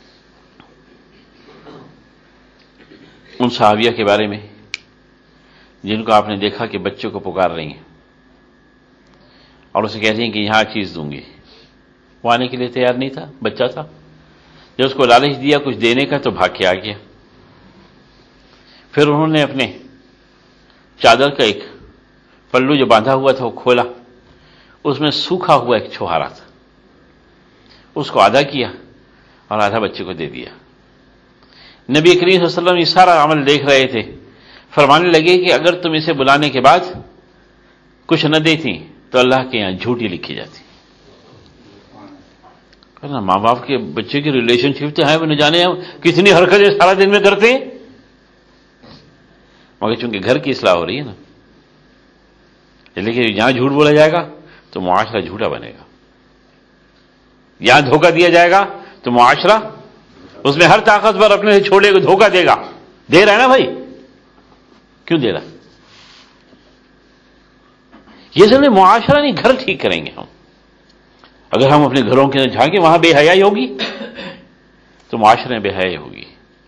ان صحابیہ کے بارے میں جن کو آپ نے دیکھا کہ بچوں کو پکار رہی ہیں اور اسے کہہ رہی ہیں کہ یہاں چیز دوں گی، وہ آنے کے لیے تیار نہیں تھا، بچہ تھا. جب اس کو لالچ دیا کچھ دینے کا تو بھاگ کے آ گیا. پھر انہوں نے اپنے چادر کا ایک پلو جو باندھا ہوا تھا وہ کھولا، اس میں سوکھا ہوا ایک چھوہارا تھا، اس کو آدھا کیا اور آدھا بچے کو دے دیا. نبی کریم صلی اللہ علیہ وسلم یہ سارا عمل دیکھ رہے تھے. فرمانے لگے کہ اگر تم اسے بلانے کے بعد کچھ نہ دیتی تو اللہ کے یہاں جھوٹی لکھی جاتی. ماں باپ کے بچے کی ریلیشن شپ تو ہے، وہ نہ جانے کتنی حرکتیں سارا دن میں کرتے ہیں، مگر چونکہ گھر کی اصلاح ہو رہی ہے نا، لیکن یہاں جھوٹ بولا جائے گا تو معاشرہ جھوٹا بنے گا. یہاں دھوکہ دیا جائے گا تو معاشرہ اس میں ہر طاقتور اپنے سے چھوڑے کو دھوکہ دے گا. دے رہا ہے نا بھائی، کیوں دے رہا؟ یہ سب معاشرہ نہیں، گھر ٹھیک کریں گے ہم. اگر ہم اپنے گھروں کے اندر جھانکیں وہاں بے حیائی ہوگی تو معاشرے میں بے حیائی ہوگی.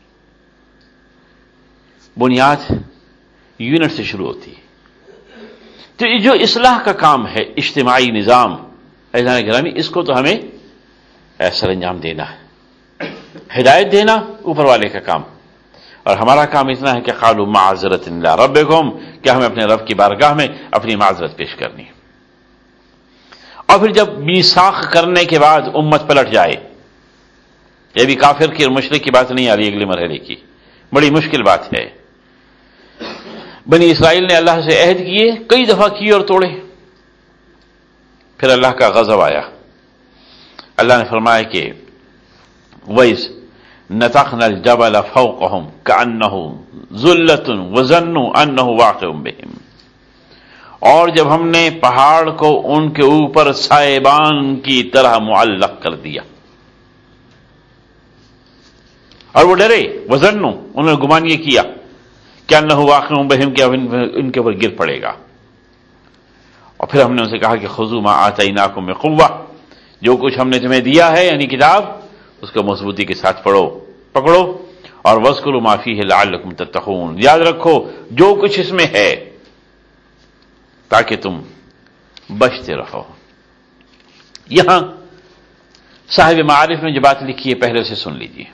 بنیاد یونٹ سے شروع ہوتی ہے. تو یہ جو اصلاح کا کام ہے، اجتماعی نظام، عزیزان گرامی، اس کو تو ہمیں سر انجام دینا ہے. ہدایت دینا اوپر والے کا کام، اور ہمارا کام اتنا ہے کہ قالوا معذرۃ الی ربکم، کہ ہمیں اپنے رب کی بارگاہ میں اپنی معذرت پیش کرنی ہے. اور پھر جب میثاق کرنے کے بعد امت پلٹ جائے، یہ بھی کافر کی اور مشرک کی بات نہیں آ رہی، اگلے مرحلے کی بڑی مشکل بات ہے. بنی اسرائیل نے اللہ سے عہد کیے، کئی دفعہ کیے اور توڑے. پھر اللہ کا غضب آیا. اللہ نے فرمایا کہ وَإِذْ نَتَقْنَا الْجَبَلَ فَوْقَهُمْ كَأَنَّهُ ذُلَّةٌ وَظَنُّوا أَنَّهُ وَاقِعٌ بِهِمْ، اور جب ہم نے پہاڑ کو ان کے اوپر سائبان کی طرح معلق کر دیا. اور وہ ڈرے، وظنوا، انہوں نے گمان یہ کیا کہ انہ واقع بہم، کہ ان کے اوپر گر پڑے گا. اور پھر ہم نے ان سے کہا کہ خذوا ما آتیناکم بقوہ، جو کچھ ہم نے تمہیں دیا ہے یعنی کتاب، اس کو مضبوطی کے ساتھ پکڑو، اور واذکروا ما فیہ لعلکم تتقون، یاد رکھو جو کچھ اس میں ہے تاکہ تم بچتے رہو. یہاں صاحب معارف میں جو بات لکھی ہے پہلے سے سن لیجیے.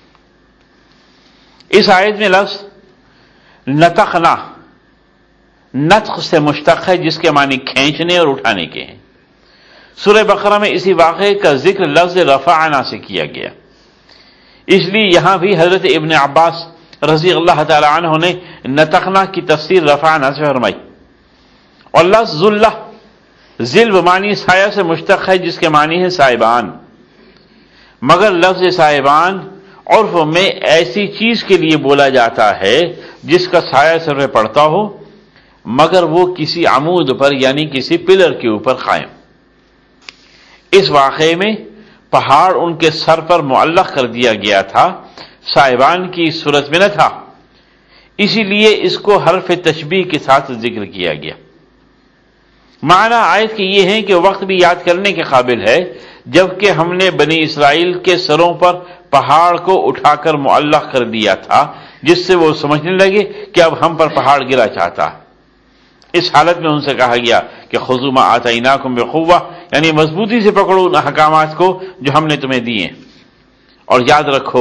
اس آیت میں لفظ نتقنا، نتق سے مشتق ہے جس کے معنی کھینچنے اور اٹھانے کے ہیں. سورہ بقرہ میں اسی واقعے کا ذکر لفظ رفعنا سے کیا گیا، اس لیے یہاں بھی حضرت ابن عباس رضی اللہ تعالی عنہ نے نتقنا کی تفسیر رفعنا سے فرمائی. اور لفظ ذلہ، ذل بمعنی سایہ سے مشتق ہے جس کے معنی ہے صاحبان، مگر لفظ صاحبان عرف میں ایسی چیز کے لیے بولا جاتا ہے جس کا سایہ سر پہ پڑتا ہو مگر وہ کسی عمود پر یعنی کسی پلر کے اوپر قائم. اس واقعے میں پہاڑ ان کے سر پر معلق کر دیا گیا تھا، صاحبان کی صورت میں نہ تھا، اسی لیے اس کو حرف تشبیہ کے ساتھ ذکر کیا گیا. معنی آیت کے یہ ہیں کہ وقت بھی یاد کرنے کے قابل ہے جبکہ ہم نے بنی اسرائیل کے سروں پر پہاڑ کو اٹھا کر معلق کر دیا تھا، جس سے وہ سمجھنے لگے کہ اب ہم پر پہاڑ گرا چاہتا. اس حالت میں ان سے کہا گیا کہ خذوا ما آتیناکم بقوہ، یعنی مضبوطی سے پکڑو ان احکامات کو جو ہم نے تمہیں دیے، اور یاد رکھو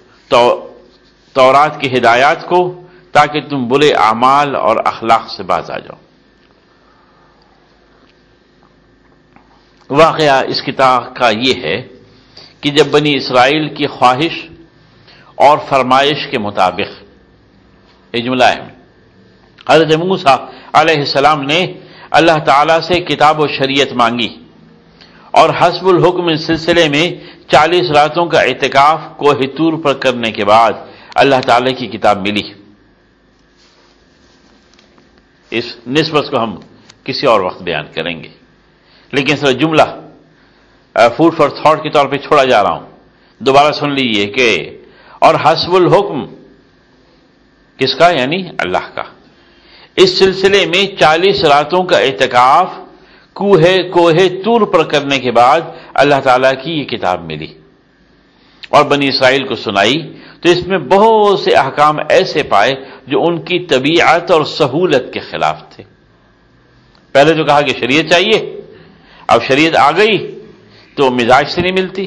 تورات کی ہدایات کو تاکہ تم برے اعمال اور اخلاق سے باز آ جاؤ. واقعہ اس کتاب کا یہ ہے کہ جب بنی اسرائیل کی خواہش اور فرمائش کے مطابق، یہ جملہ ہے، حضرت موسیٰ علیہ السلام نے اللہ تعالیٰ سے کتاب و شریعت مانگی اور حسب الحکم اس سلسلے میں 40 راتوں کا اعتکاف کوہ طور پر کرنے کے بعد اللہ تعالیٰ کی کتاب ملی. اس نسبت کو ہم کسی اور وقت بیان کریں گے، لیکن اس جملہ فوڈ فار تھاٹ کے طور پہ چھوڑا جا رہا ہوں. دوبارہ سن لیجیے کہ اور حسب الحکم کس کا؟ یعنی اللہ کا. اس سلسلے میں 40 راتوں کا اعتکاف کوہ طور پر کرنے کے بعد اللہ تعالیٰ کی یہ کتاب ملی اور بنی اسرائیل کو سنائی، تو اس میں بہت سے احکام ایسے پائے جو ان کی طبیعت اور سہولت کے خلاف تھے. پہلے تو کہا کہ شریعت چاہیے، اب شریعت آ گئی تو مزاج سے نہیں ملتی،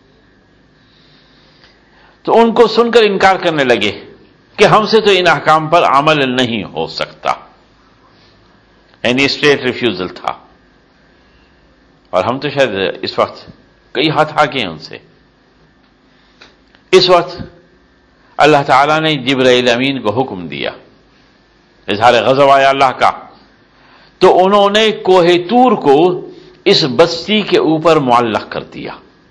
تو ان کو سن کر انکار کرنے لگے کہ ہم سے تو ان احکام پر عمل نہیں ہو سکتا، یعنی اسٹریٹ ریفیوزل تھا. اور ہم تو شاید اس وقت کئی ہاتھ آگے ہیں ان سے. اس وقت اللہ تعالیٰ نے جبرائیل امین کو حکم دیا، اظہار غضب آیا اللہ کا، تو انہوں نے کوہ طور کو اس بستی کے اوپر معلق کر دیا.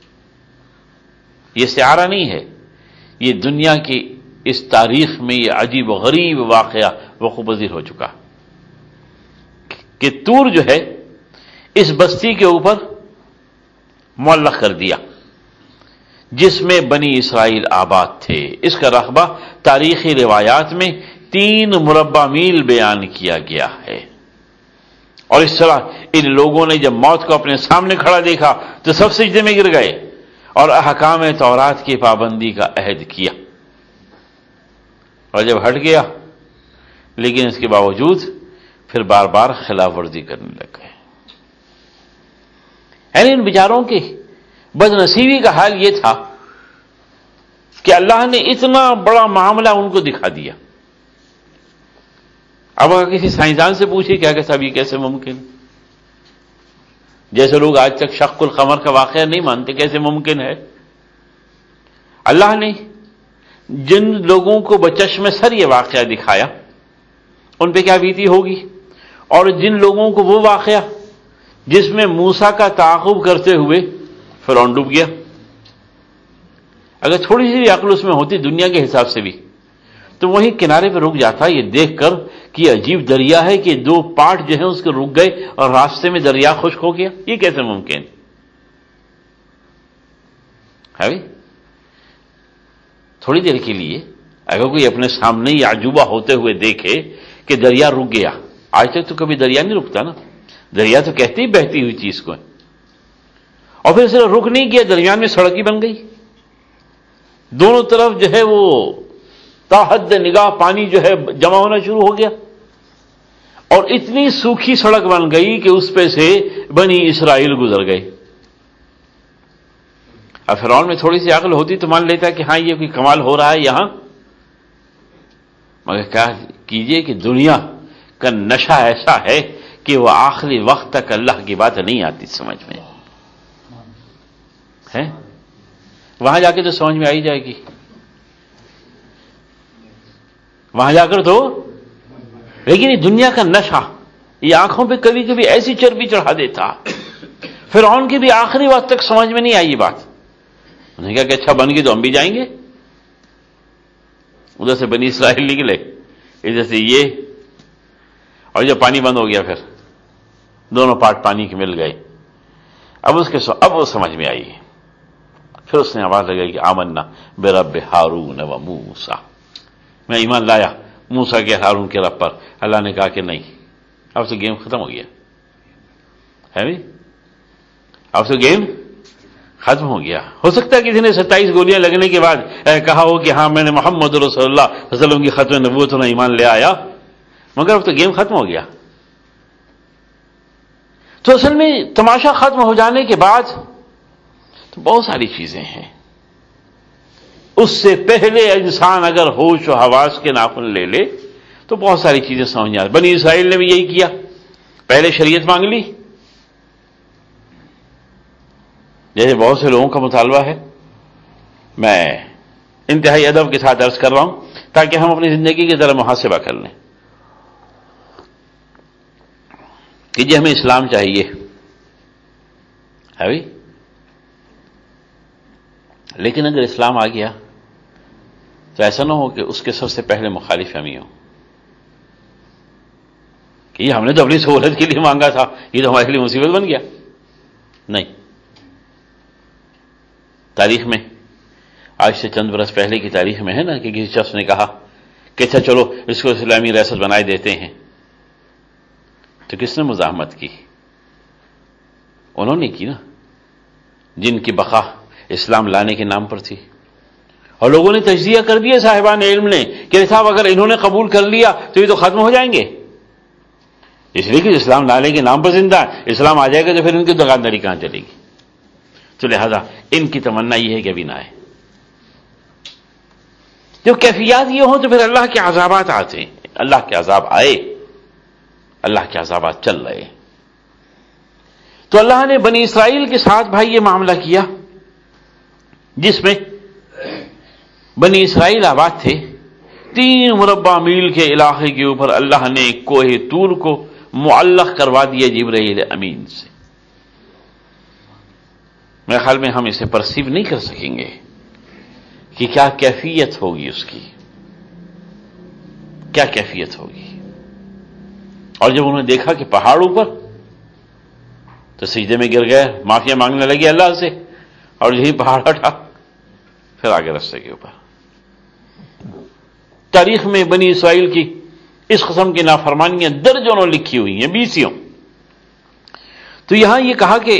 یہ استعارہ نہیں ہے، یہ دنیا کی اس تاریخ میں یہ عجیب و غریب واقعہ وقوع پذیر ہو چکا کہ طور جو ہے اس بستی کے اوپر معلق کر دیا جس میں بنی اسرائیل آباد تھے. اس کا رقبہ تاریخی روایات میں 3 مربع میل بیان کیا گیا ہے. اور اس طرح ان لوگوں نے جب موت کو اپنے سامنے کھڑا دیکھا تو سب سجدے میں گر گئے اور احکام تورات کی پابندی کا عہد کیا، اور جب ہٹ گیا لیکن اس کے باوجود پھر بار بار خلاف ورزی کرنے لگ گئے. یعنی ان بیچاروں کی بد نصیبی کا حال یہ تھا کہ اللہ نے اتنا بڑا معاملہ ان کو دکھا دیا. اب اگر کسی سائنسدان سے پوچھے کیا کہ صاحب یہ کیسے ممکن، جیسے لوگ آج تک شق القمر کا واقعہ نہیں مانتے، کیسے ممکن ہے؟ اللہ نے جن لوگوں کو بچشم سر یہ واقعہ دکھایا ان پہ کیا بیتی ہوگی، اور جن لوگوں کو وہ واقعہ جس میں موسیٰ کا تعاقب کرتے ہوئے فرعون ڈوب گیا. اگر تھوڑی سی عقل اس میں ہوتی دنیا کے حساب سے بھی تو وہی کنارے پہ رک جاتا یہ دیکھ کر کہ عجیب دریا ہے کہ 2 پارٹ جو ہیں اس کے رک گئے اور راستے میں دریا خشک ہو گیا. یہ کیسے ممکن ہے؟ تھوڑی دیر کے لیے اگر کوئی اپنے سامنے یہ عجوبہ ہوتے ہوئے دیکھے کہ دریا رک گیا، آج تک تو کبھی دریا نہیں رکتا نا، دریا تو کہتے ہی بہتی ہوئی چیز کو ہے، اور پھر صرف رک نہیں کیا، درمیان میں سڑک ہی بن گئی، دونوں طرف جو ہے وہ تاحد نگاہ پانی جو ہے جمع ہونا شروع ہو گیا، اور اتنی سوکھی سڑک بن گئی کہ اس پہ سے بنی اسرائیل گزر گئے۔ اب فرعون میں تھوڑی سی عقل ہوتی تو مان لیتا کہ ہاں یہ کوئی کمال ہو رہا ہے یہاں، مگر کیا کیجئے کہ دنیا کا نشہ ایسا ہے کہ وہ آخری وقت تک اللہ کی بات نہیں آتی سمجھ میں ہے، وہاں جا کے تو سمجھ میں آئی جائے گی، وہاں جا کر تو، لیکن یہ دنیا کا نشہ یہ آنکھوں پہ کبھی کبھی ایسی چربی چڑھا دیتا۔ فرعون کی بھی آخری وقت تک سمجھ میں نہیں آئی یہ بات، انہوں نے کہا کہ اچھا بن گئی تو ہم بھی جائیں گے۔ ادھر سے بنی اسرائیل نکلے، ادھر سے یہ، اور جب پانی بند ہو گیا پھر دونوں پارٹ پانی کے مل گئے۔ اب وہ سمجھ میں آئی، پھر اس نے آواز لگائی کہ آمنا برب ہارون و موسیٰ، میں ایمان لایا موسیٰ کے ہارون کے رب پر۔ اللہ نے کہا کہ نہیں، اب تو گیم ختم ہو گیا ہے بھی، اب تو گیم ختم ہو گیا۔ ہو سکتا ہے کسی نے 27 گولیاں لگنے کے بعد کہا ہو کہ ہاں میں نے محمد رسول اللہ صلی اللہ علیہ وسلم کی ختم نبوت میں ایمان لے آیا، مگر اب تو گیم ختم ہو گیا۔ تو اصل میں تماشا ختم ہو جانے کے بعد تو بہت ساری چیزیں ہیں، اس سے پہلے انسان اگر ہوش و حواس کے ناخن لے لے تو بہت ساری چیزیں سمجھ آتی۔ بنی اسرائیل نے بھی یہی کیا، پہلے شریعت مانگ لی، جیسے بہت سے لوگوں کا مطالبہ ہے، میں انتہائی ادب کے ساتھ عرض کر رہا ہوں تاکہ ہم اپنی زندگی کی ذرا محاسبہ کر لیں کہ جی ہمیں اسلام چاہیے ہے بھی، لیکن اگر اسلام آ گیا تو ایسا نہ ہو کہ اس کے سب سے پہلے مخالف ہم ہی ہوں کہ یہ ہم نے تو اپنی سہولت کے لیے مانگا تھا، یہ تو ہمارے لیے مصیبت بن گیا۔ نہیں، تاریخ میں آج سے چند برس پہلے کی تاریخ میں ہے نا کہ کسی شخص نے کہا کہ اچھا چلو اس کو اسلامی ریاست بنائے دیتے ہیں، تو کس نے مزاحمت کی؟ انہوں نے کی نا، جن کی بقا اسلام لانے کے نام پر تھی، اور لوگوں نے تجزیہ کر دیا صاحبان علم نے کہ صاحب اگر انہوں نے قبول کر لیا تو یہ تو ختم ہو جائیں گے، اس لیے کہ اسلام لانے کے نام پر زندہ ہے، اسلام آ جائے گا تو پھر ان کی دکانداری کہاں چلے گی؟ تو لہذا ان کی تمنا یہ ہے کہ ابھی نہ آئے، جب کیفیات یہ ہوں تو پھر اللہ کے عذابات آتے ہیں، اللہ کے عذاب آئے، اللہ کے عذابات چل رہے۔ تو اللہ نے بنی اسرائیل کے ساتھ بھائی یہ معاملہ کیا جس میں بنی اسرائیل آباد تھے، 3 مربع میل کے علاقے کے اوپر اللہ نے کوہ طور کو معلق کروا دیا جبرائیل امین سے۔ میرے خیال میں ہم اسے پرسیو نہیں کر سکیں گے کہ کیا کیفیت ہوگی اس کی، کیا کیفیت ہوگی۔ اور جب انہوں نے دیکھا کہ پہاڑ اوپر، تو سجدے میں گر گئے، معافیاں مانگنے لگے اللہ سے، اور یہی پہاڑ ہٹا پھر آگے رستے کے اوپر۔ تاریخ میں بنی اسرائیل کی اس قسم کی نافرمانیاں درجنوں لکھی ہوئی ہیں، 20 تو یہاں یہ کہا کہ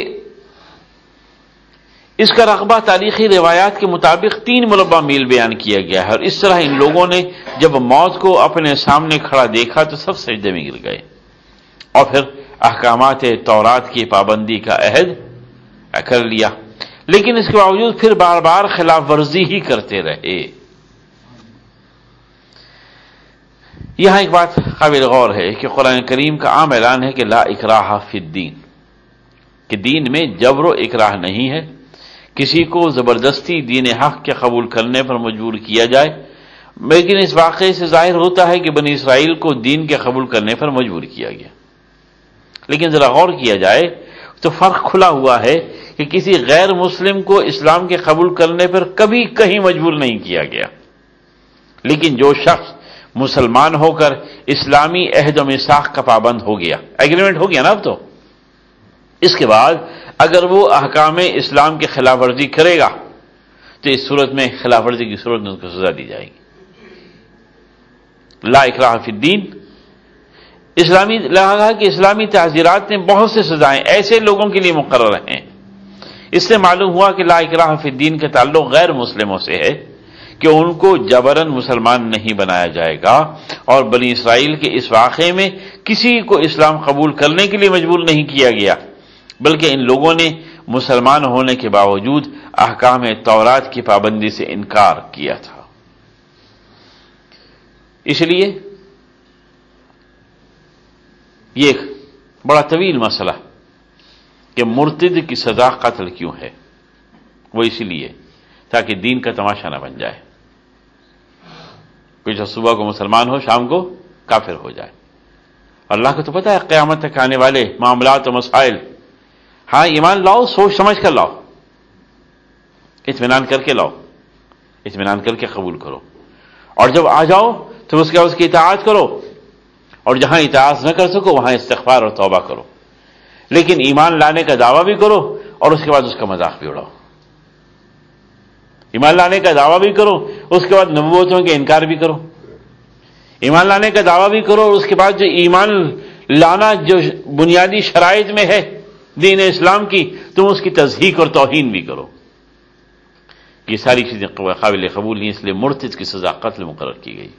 اس کا رقبہ تاریخی روایات کے مطابق 3 مربع میل بیان کیا گیا ہے، اور اس طرح ان لوگوں نے جب موت کو اپنے سامنے کھڑا دیکھا تو سب سجدے میں گر گئے، اور پھر احکامات تورات کی پابندی کا عہد کر لیا، لیکن اس کے باوجود پھر بار بار خلاف ورزی ہی کرتے رہے۔ یہاں ایک بات قابل غور ہے کہ قرآن کریم کا عام اعلان ہے کہ لا اکراہ فی الدین، کہ دین میں جبر و اکراہ نہیں ہے، کسی کو زبردستی دین حق کے قبول کرنے پر مجبور کیا جائے، لیکن اس واقعے سے ظاہر ہوتا ہے کہ بنی اسرائیل کو دین کے قبول کرنے پر مجبور کیا گیا۔ لیکن ذرا غور کیا جائے تو فرق کھلا ہوا ہے کہ کسی غیر مسلم کو اسلام کے قبول کرنے پر کبھی کہیں مجبور نہیں کیا گیا، لیکن جو شخص مسلمان ہو کر اسلامی عہد و میثاق کا پابند ہو گیا، ایگریمنٹ ہو گیا نا اب تو، اس کے بعد اگر وہ احکام اسلام کی خلاف ورزی کرے گا تو اس صورت میں خلاف ورزی کی صورت میں اس کو سزا دی جائے گی. لا اکراہ فی الدین، اسلامی تعزیرات میں بہت سے سزائیں ایسے لوگوں کے لیے مقرر ہیں. اس سے معلوم ہوا کہ لا اکراہ فی الدین کا تعلق غیر مسلموں سے ہے کہ ان کو جبراً مسلمان نہیں بنایا جائے گا، اور بنی اسرائیل کے اس واقعے میں کسی کو اسلام قبول کرنے کے لیے مجبور نہیں کیا گیا، بلکہ ان لوگوں نے مسلمان ہونے کے باوجود احکام تورات کی پابندی سے انکار کیا تھا. اس لیے یہ ایک بڑا طویل مسئلہ کہ مرتد کی سزا قتل کیوں ہے، وہ اسی لیے تاکہ دین کا تماشا نہ بن جائے. کوئی جو صبح کو مسلمان ہو شام کو کافر ہو جائے. اللہ کو تو پتہ ہے قیامت تک آنے والے معاملات و مسائل. ہاں ایمان لاؤ، سوچ سمجھ کر لاؤ، اطمینان کر کے لاؤ، اطمینان کر کے قبول کرو، اور جب آ جاؤ تو اس کے بعد اس کی اطاعت کرو، اور جہاں اطاعت نہ کر سکو وہاں استغفار اور توبہ کرو. لیکن ایمان لانے کا دعویٰ بھی کرو اور اس کے بعد اس کا مذاق بھی اڑاؤ. ایمان لانے کا دعویٰ بھی کرو، اس کے بعد نبوتوں کے انکار بھی کرو. ایمان لانے کا دعویٰ بھی کرو اور اس کے بعد جو ایمان لانا جو بنیادی شرائط میں ہے دین اسلام کی، تم اس کی تضحیق اور توہین بھی کرو. یہ ساری چیزیں قابل قبول نہیں، اس لیے مرتد کی سزا قتل مقرر کی گئی.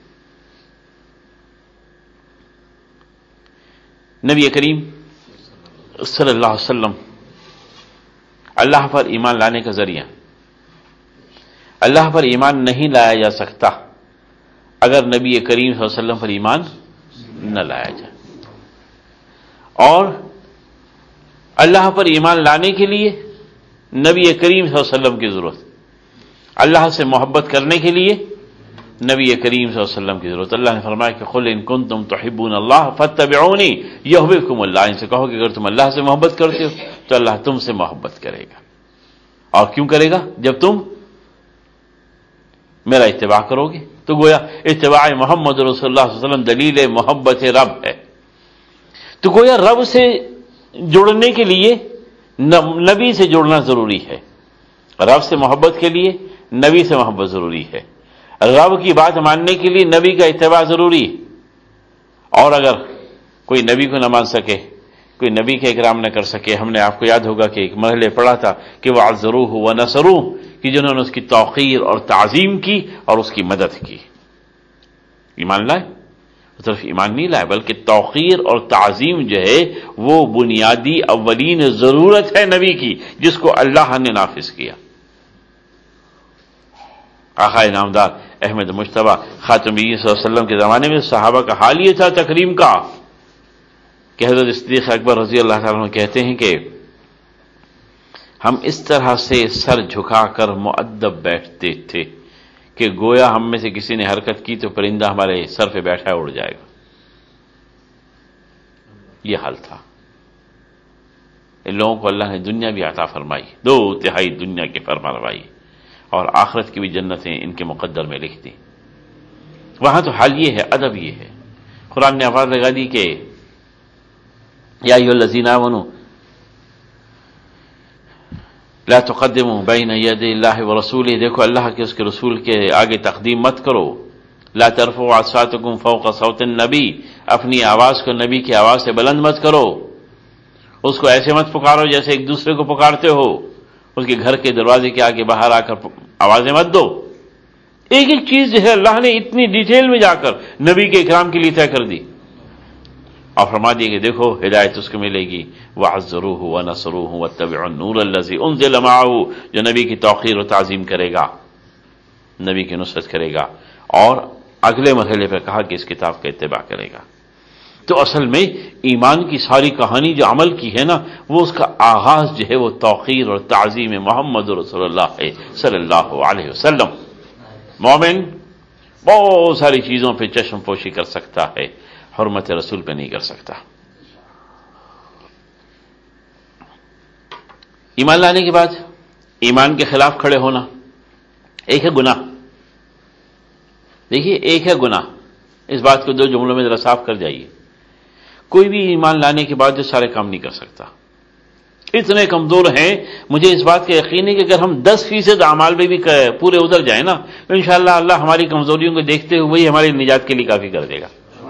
نبی کریم صلی اللہ علیہ وسلم اللہ پر ایمان لانے کا ذریعہ، اللہ پر ایمان نہیں لایا جا سکتا اگر نبی کریم صلی اللہ علیہ وسلم پر ایمان نہ لایا جائے. اور اللہ پر ایمان لانے کے لیے نبی کریم صلی اللہ علیہ وسلم کی ضرورت، اللہ سے محبت کرنے کے لیے نبی کریم صلی اللہ علیہ وسلم کی ضرورت. اللہ نے فرمایا کہ قل ان کنتم تحبون اللہ فاتبعونی یحببکم اللہ. ان سے کہو کہ اگر تم اللہ سے محبت کرتے ہو تو اللہ تم سے محبت کرے گا. اور کیوں کرے گا؟ جب تم میرا اتباع کرو گے. تو گویا اتباع محمد رسول اللہ صلی اللہ علیہ وسلم دلیل محبت رب ہے. تو گویا رب سے جڑنے کے لیے نبی سے جڑنا ضروری ہے. رب سے محبت کے لیے نبی سے محبت ضروری ہے. رب کی بات ماننے کے لیے نبی کا اتباع ضروری ہے. اور اگر کوئی نبی کو نہ مان سکے، کوئی نبی کا اکرام نہ کر سکے، ہم نے آپ کو یاد ہوگا کہ ایک مرحلے پڑھا تھا کہ وہ عزروہ و نصروہ، کہ جنہوں نے اس کی توقیر اور تعظیم کی اور اس کی مدد کی. ایمان لائے؟ صرف ایمان نہیں لائے بلکہ توقیر اور تعظیم جو ہے وہ بنیادی اولین ضرورت ہے نبی کی، جس کو اللہ نے نافذ کیا. آقا انعامدار احمد مجتبیٰ خاتم نبیین صلی اللہ علیہ وسلم کے زمانے میں صحابہ کا حال یہ تھا تکریم کا کہ حضرت صدیق اکبر رضی اللہ تعالیٰ عنہ کہتے ہیں کہ ہم اس طرح سے سر جھکا کر مؤدب بیٹھتے تھے کہ گویا ہم میں سے کسی نے حرکت کی تو پرندہ ہمارے سر پہ بیٹھا اڑ جائے گا. یہ حال تھا. ان لوگوں کو اللہ نے دنیا بھی عطا فرمائی، 2/3 دنیا کی فرمانروائی، اور آخرت کی بھی جنتیں ان کے مقدر میں لکھ دی. وہاں تو حال یہ ہے، ادب یہ ہے. قرآن نے آواز لگا دی کہ یا ایھا الذین آمنوا لا تقدموا بین یدی اللہ ورسولہ. دیکھو اللہ کے اس کے رسول کے آگے تقدیم مت کرو. لا ترفعوا اصواتکم فوق صوت النبی، اپنی آواز کو نبی کی آواز سے بلند مت کرو. اس کو ایسے مت پکارو جیسے ایک دوسرے کو پکارتے ہو. اس کے گھر کے دروازے کے آگے باہر آ کر آوازیں مت دو. ایک ایک چیز جو ہے اللہ نے اتنی ڈیٹیل میں جا کر نبی کے اکرام کے لیے طے کر دی اور فرما دیا کہ دیکھو ہدایت اس کو ملے گی. وَعَزَّرُوهُ وَنَصَرُوهُ وَاتَّبِعُوا النُّورَ الَّذِي أُنزِلَ مَعَهُ، جو نبی کی توقیر و تعظیم کرے گا، نبی کی نصرت کرے گا، اور اگلے مرحلے پر کہا کہ اس کتاب کا اتباع کرے گا. تو اصل میں ایمان کی ساری کہانی جو عمل کی ہے نا، وہ اس کا آغاز جو ہے وہ توقیر اور تعظیم محمد رسول اللہ صلی اللہ علیہ وسلم. مومن بہت ساری چیزوں پہ چشم پوشی کر سکتا ہے، حرمت رسول پہ نہیں کر سکتا. ایمان لانے کے بعد ایمان کے خلاف کھڑے ہونا ایک ہے گناہ. دیکھیے ایک ہے گناہ، اس بات کو 2 جملوں میں ذرا صاف کر جائیے. کوئی بھی ایمان لانے کے بعد جو سارے کام نہیں کر سکتا. اتنے کمزور ہیں. مجھے اس بات کا یقین ہے کہ اگر ہم 10% اعمال میں بھی پورے اتر جائیں نا تو انشاءاللہ اللہ ہماری کمزوریوں کو دیکھتے ہوئے ہی ہماری نجات کے لیے کافی کر دے گا.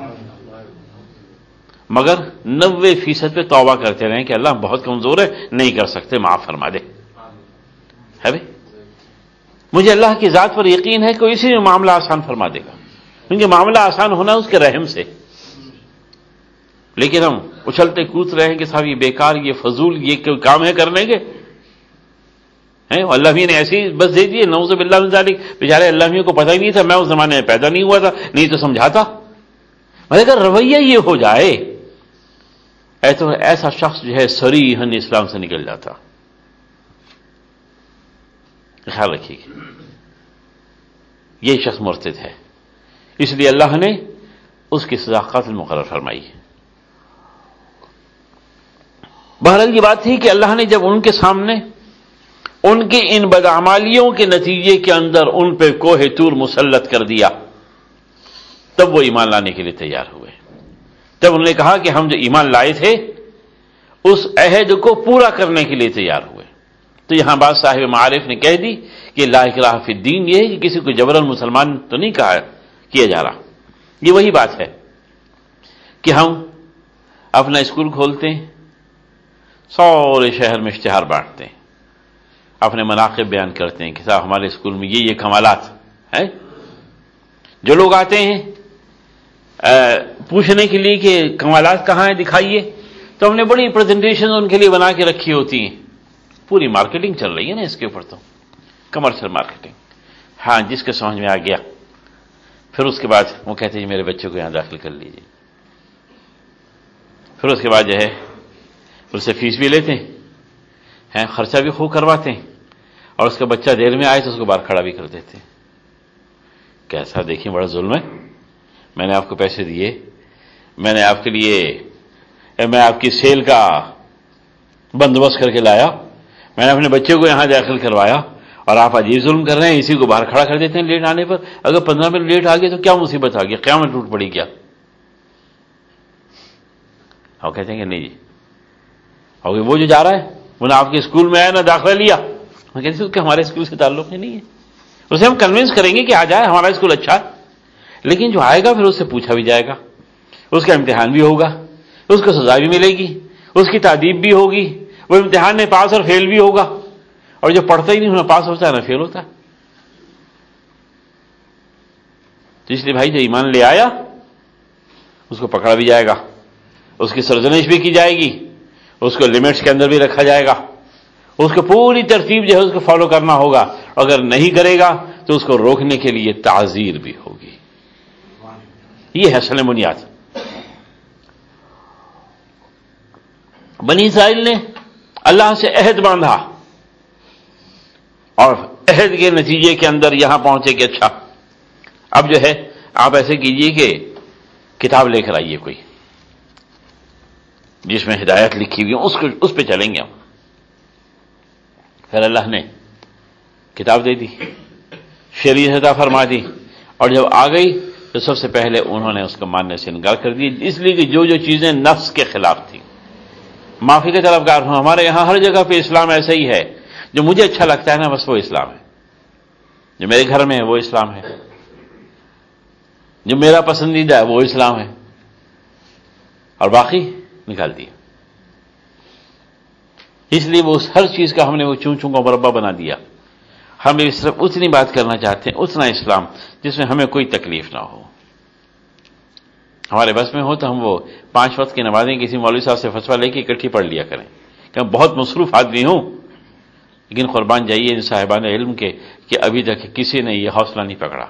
مگر 90% پہ توبہ کرتے رہیں کہ اللہ بہت کمزور ہے, نہیں کر سکتے, معاف فرما دے. ہے بھائی, مجھے اللہ کی ذات پر یقین ہے کہ اسی میں معاملہ آسان فرما دے گا, کیونکہ معاملہ آسان ہونا اس کے رحم سے. لیکن ہم اچھلتے کود رہے ہیں کہ صاحب یہ بیکار, یہ فضول, یہ کوئی کام ہے کرنے کے ہیں. اللہ بھی نے ایسی بس دے دیے, نعوذ باللہ من ذالک. بیچارے اللہ بھی کو پتہ ہی نہیں تھا, میں اس زمانے میں پیدا نہیں ہوا تھا, نہیں تو سمجھاتا. مگر اگر رویہ یہ ہو جائے تو ایسا شخص جو ہے صریحاً اسلام سے نکل جاتا. خیال رکھیے گا, یہ شخص مرتد ہے, اس لیے اللہ نے اس کی سزا قتل مقرر فرمائی. بہرحال یہ بات تھی کہ اللہ نے جب ان کے سامنے ان کی ان بدعمالیوں کے نتیجے کے اندر ان پہ کوہ طور مسلط کر دیا, تب وہ ایمان لانے کے لیے تیار ہوئے. تب انہوں نے کہا کہ ہم جو ایمان لائے تھے اس عہد کو پورا کرنے کے لیے تیار ہوئے. تو یہاں بات صاحب معارف نے کہہ دی کہ لا اکراہ فی الدین, یہ ہے کہ کسی کو جبراً مسلمان تو نہیں کیا جا رہا. یہ وہی بات ہے کہ ہم اپنا اسکول کھولتے ہیں, سارے شہر میں اشتہار بانٹتے ہیں, اپنے مناقب بیان کرتے ہیں کہ صاحب ہمارے اسکول میں یہ کمالات ہیں. جو لوگ آتے ہیں پوچھنے کے لیے کہ کمالات کہاں ہیں دکھائیے, تو ہم نے بڑی پریزنٹیشن ان کے لیے بنا کے رکھی ہوتی ہیں. پوری مارکیٹنگ چل رہی ہے نا اس کے اوپر, تو کمرشل مارکیٹنگ. ہاں, جس کے سمجھ میں آ گیا پھر اس کے بعد وہ کہتے ہیں میرے بچے کو یہاں داخل کر لیجیے. پھر اس کے بعد جو ہے اس سے فیس بھی لیتے ہیں, خرچہ بھی خوب کرواتے ہیں, اور اس کا بچہ دیر میں آئے تو اس کو باہر کھڑا بھی کر دیتے ہیں. کیسا دیکھیں بڑا ظلم ہے. میں نے آپ کو پیسے دیے, میں نے آپ کے لیے, میں آپ کی سیل کا بندوبست کر کے لایا, میں نے اپنے بچے کو یہاں داخل کروایا, اور آپ عجیب ظلم کر رہے ہیں, اسی کو باہر کھڑا کر دیتے ہیں لیٹ آنے پر. اگر 15 منٹ لیٹ آ گئے تو کیا مصیبت آ گئی, قیامت ٹوٹ پڑی کیا؟ اور کہتے ہیں کہ نہیں جی, اور وہ جو جا رہا ہے وہ نہ آپ کے اسکول میں آیا نہ داخلہ لیا. میں کہتے ہیں کہ ہمارے اسکول سے تعلق ہی نہیں ہے. اسے ہم کنوینس کریں گے کہ آ جائے, ہمارا اسکول اچھا ہے, لیکن جو آئے گا پھر اس سے پوچھا بھی جائے گا, اس کا امتحان بھی ہوگا, اس کو سزا بھی ملے گی, اس کی تعدیب بھی ہوگی, وہ امتحان میں پاس اور فیل بھی ہوگا. اور جو پڑھتا ہی نہیں نہ پاس ہوتا ہے نہ فیل ہوتا ہے. تو اس لیے بھائی جو ایمان لے آیا اس کو پکڑا بھی جائے گا, اس کی سرزنش بھی کی جائے گی, اس کو لمٹس کے اندر بھی رکھا جائے گا, اس کو پوری ترتیب جو ہے اس کو فالو کرنا ہوگا. اگر نہیں کرے گا تو اس کو روکنے کے لیے تعزیر بھی ہوگی. یہ ہے اصل بنیاد. بنی اسرائیل نے اللہ سے عہد باندھا, اور عہد کے نتیجے کے اندر یہاں پہنچے کہ اچھا اب جو ہے آپ ایسے کیجئے کہ کتاب لے کر آئیے کوئی جس میں ہدایت لکھی ہوئی ہے, اس پہ چلیں گے ہم. پھر اللہ نے کتاب دے دی, شریعت عطا فرما دی, اور جب آ گئی تو سب سے پہلے انہوں نے اس کو ماننے سے انکار کر دی, اس لیے کہ جو چیزیں نفس کے خلاف تھیں. معافی کا طلبگار ہوں, ہمارے یہاں ہر جگہ پہ اسلام ایسا ہی ہے, جو مجھے اچھا لگتا ہے نا بس وہ اسلام ہے, جو میرے گھر میں ہے وہ اسلام ہے, جو میرا پسندیدہ ہے وہ اسلام ہے, اور باقی نکال دیا. اس لیے وہ ہر چیز کا ہم نے وہ چون چون کا مربع بنا دیا. ہم صرف اتنی بات کرنا چاہتے ہیں, اتنا اسلام جس میں ہمیں کوئی تکلیف نہ ہو. ہمارے بس میں ہو تو ہم وہ 5 وقت کی نمازیں کسی مولوی صاحب سے فتویٰ لے کے اکٹھی پڑھ لیا کریں, کہ میں بہت مصروف آدمی ہوں. لیکن قربان جائیے ان صاحبان علم کے کہ ابھی تک کسی نے یہ حوصلہ نہیں پکڑا.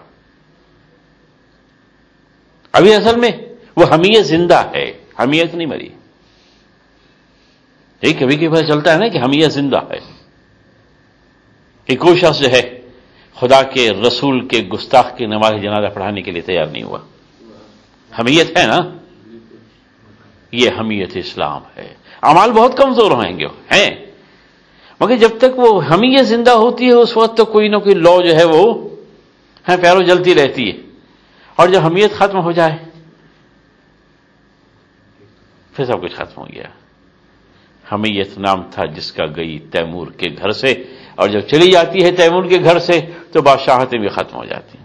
ابھی اصل میں وہ حمیت زندہ ہے, حمیت نہیں مری. ایک کبھی کبھی پتہ چلتا ہے نا کہ حمیت زندہ ہے, کہ کوئی شخص جو ہے خدا کے رسول کے گستاخ کی نماز جنازہ پڑھانے کے لیے تیار نہیں ہوا. حمیت ہے نا, یہ حمیت اسلام ہے. اعمال بہت کمزور ہوئیں گے ہیں, مگر جب تک وہ حمیت زندہ ہوتی ہے اس وقت تو کوئی نہ کوئی لو جو ہے وہ پیروں جلتی رہتی ہے. اور جب حمیت ختم ہو جائے پھر سب کچھ ختم ہو گیا. حمیت نام تھا جس کا گئی تیمور کے گھر سے، اور جب چلی جاتی ہے تیمور کے گھر سے تو بادشاہتیں بھی ختم ہو جاتی ہیں۔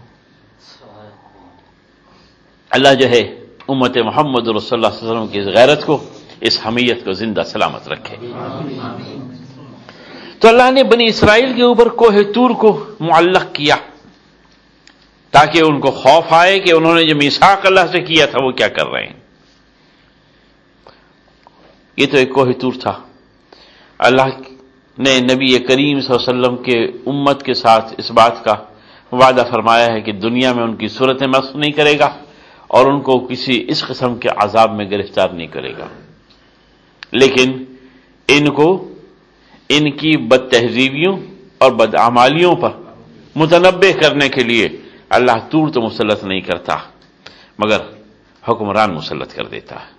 اللہ جو ہے امت محمد رسول اللہ صلی اللہ علیہ وسلم کی اس غیرت کو، اس حمیت کو زندہ سلامت رکھے۔ تو اللہ نے بنی اسرائیل کے اوپر کوہ طور کو معلق کیا تاکہ ان کو خوف آئے کہ انہوں نے جو میثاق اللہ سے کیا تھا وہ کیا کر رہے ہیں۔ یہ تو ایک کوہ طور تھا۔ اللہ نے نبی کریم صلی اللہ علیہ وسلم کے امت کے ساتھ اس بات کا وعدہ فرمایا ہے کہ دنیا میں ان کی صورتیں مسخ نہیں کرے گا اور ان کو کسی اس قسم کے عذاب میں گرفتار نہیں کرے گا، لیکن ان کو ان کی بد تہذیبیوں اور بدعمالیوں پر متنبہ کرنے کے لیے اللہ طور تو مسلط نہیں کرتا مگر حکمران مسلط کر دیتا ہے۔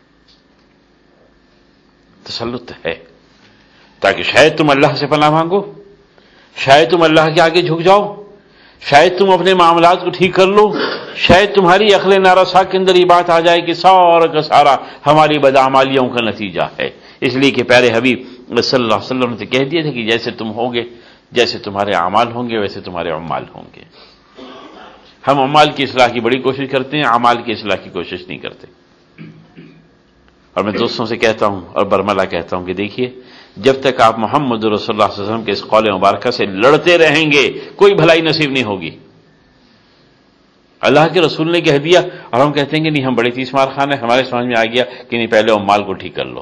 تسلط ہے تاکہ شاید تم اللہ سے پناہ مانگو، شاید تم اللہ کے آگے جھک جاؤ، شاید تم اپنے معاملات کو ٹھیک کر لو، شاید تمہاری عقل نارسا کے اندر یہ بات آ جائے کہ سارا کا سارا ہماری بدعمالیوں کا نتیجہ ہے۔ اس لیے کہ پیارے حبیب صلی اللہ علیہ وسلم نے کہہ دیا تھا کہ جیسے تم ہوگے، جیسے تمہارے اعمال ہوں گے ویسے تمہارے اعمال ہوں گے۔ ہم اعمال کی اصلاح کی بڑی کوشش کرتے ہیں، اعمال کی اصلاح کی کوشش نہیں کرتے۔ اور میں دوستوں سے کہتا ہوں اور برملا کہتا ہوں کہ دیکھیے، جب تک آپ محمد رسول اللہ صلی اللہ علیہ وسلم کے اس قول مبارکہ سے لڑتے رہیں گے کوئی بھلائی نصیب نہیں ہوگی۔ اللہ کے رسول نے کہہ دیا اور ہم کہتے ہیں کہ نہیں ہم بڑے تیس مار خان ہیں، ہمارے سمجھ میں آ گیا کہ نہیں پہلے اعمال کو ٹھیک کر لو۔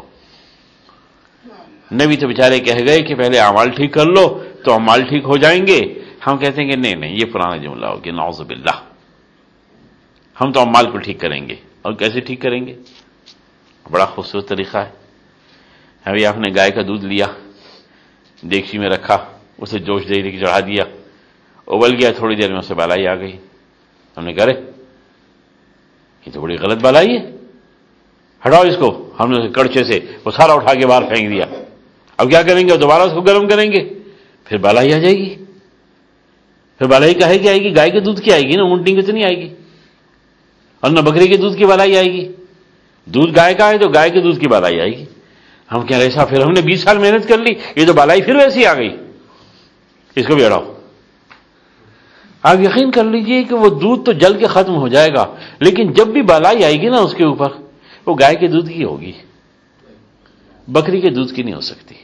نبی تو بیچارے کہہ گئے کہ پہلے اعمال ٹھیک کر لو تو اعمال ٹھیک ہو جائیں گے۔ ہم کہتے ہیں کہ نہیں یہ پرانا جملہ ہو گیا، نعوذ باللہ، ہم تو اعمال کو ٹھیک کریں گے۔ اور کیسے ٹھیک کریں گے؟ بڑا خوبصورت طریقہ ہے۔ ابھی آپ نے گائے کا دودھ لیا، دیگچی میں رکھا، اسے جوش دے کے چڑھا دیا، ابل گیا، تھوڑی دیر میں اسے بالائی آ گئی۔ ہم نے کہا رے یہ تو بڑی غلط بالائی ہے، ہٹاؤ اس کو۔ ہم نے اسے کڑچے سے وہ سارا اٹھا کے باہر پھینک دیا۔ اب کیا کریں گے؟ دوبارہ اس کو گرم کریں گے، پھر بالائی آ جائے گی۔ پھر بالائی کہے کہ آئے گی؟ گائے کے دودھ کی آئے گی نا، اونٹنی کی تو نہیں آئے گی، اور نہ بکری کے دودھ کی بالائی آئے گی۔ دودھ گائے کا ہے تو گائے کے دودھ کی بالائی آئے گی۔ ہم کہہ رہے ایسا؟ پھر ہم نے 20 سال محنت کر لی، یہ تو بالائی پھر ویسی آ گئی، اس کو بھی ہٹاؤ۔ آپ یقین کر لیجئے کہ وہ دودھ تو جل کے ختم ہو جائے گا، لیکن جب بھی بالائی آئے گی نا اس کے اوپر، وہ گائے کے دودھ کی ہوگی، بکری کے دودھ کی نہیں ہو سکتی۔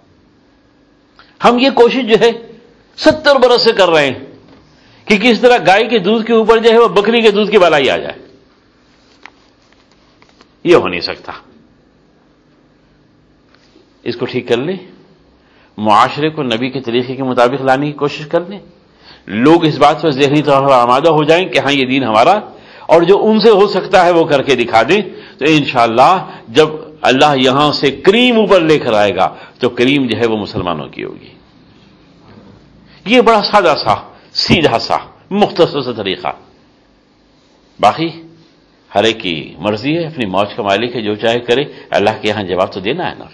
ہم یہ کوشش جو ہے 70 برس سے کر رہے ہیں کہ کس طرح گائے کے دودھ کے اوپر جو ہے وہ بکری کے دودھ کی بالائی آ جائے۔ یہ ہو نہیں سکتا۔ اس کو ٹھیک کر لیں، معاشرے کو نبی کے طریقے کے مطابق لانے کی کوشش کر لیں، لوگ اس بات پر ذہنی طور پر آمادہ ہو جائیں کہ ہاں یہ دین ہمارا، اور جو ان سے ہو سکتا ہے وہ کر کے دکھا دیں، تو انشاءاللہ جب اللہ یہاں سے کریم اوپر لے کر آئے گا تو کریم جو ہے وہ مسلمانوں کی ہوگی۔ یہ بڑا سادہ سا، سیدھا سا، مختصر سا طریقہ۔ باقی ہر ایک کی مرضی ہے، اپنی موج کا مالک ہے، جو چاہے کرے، اللہ کے یہاں جواب تو دینا ہے نا۔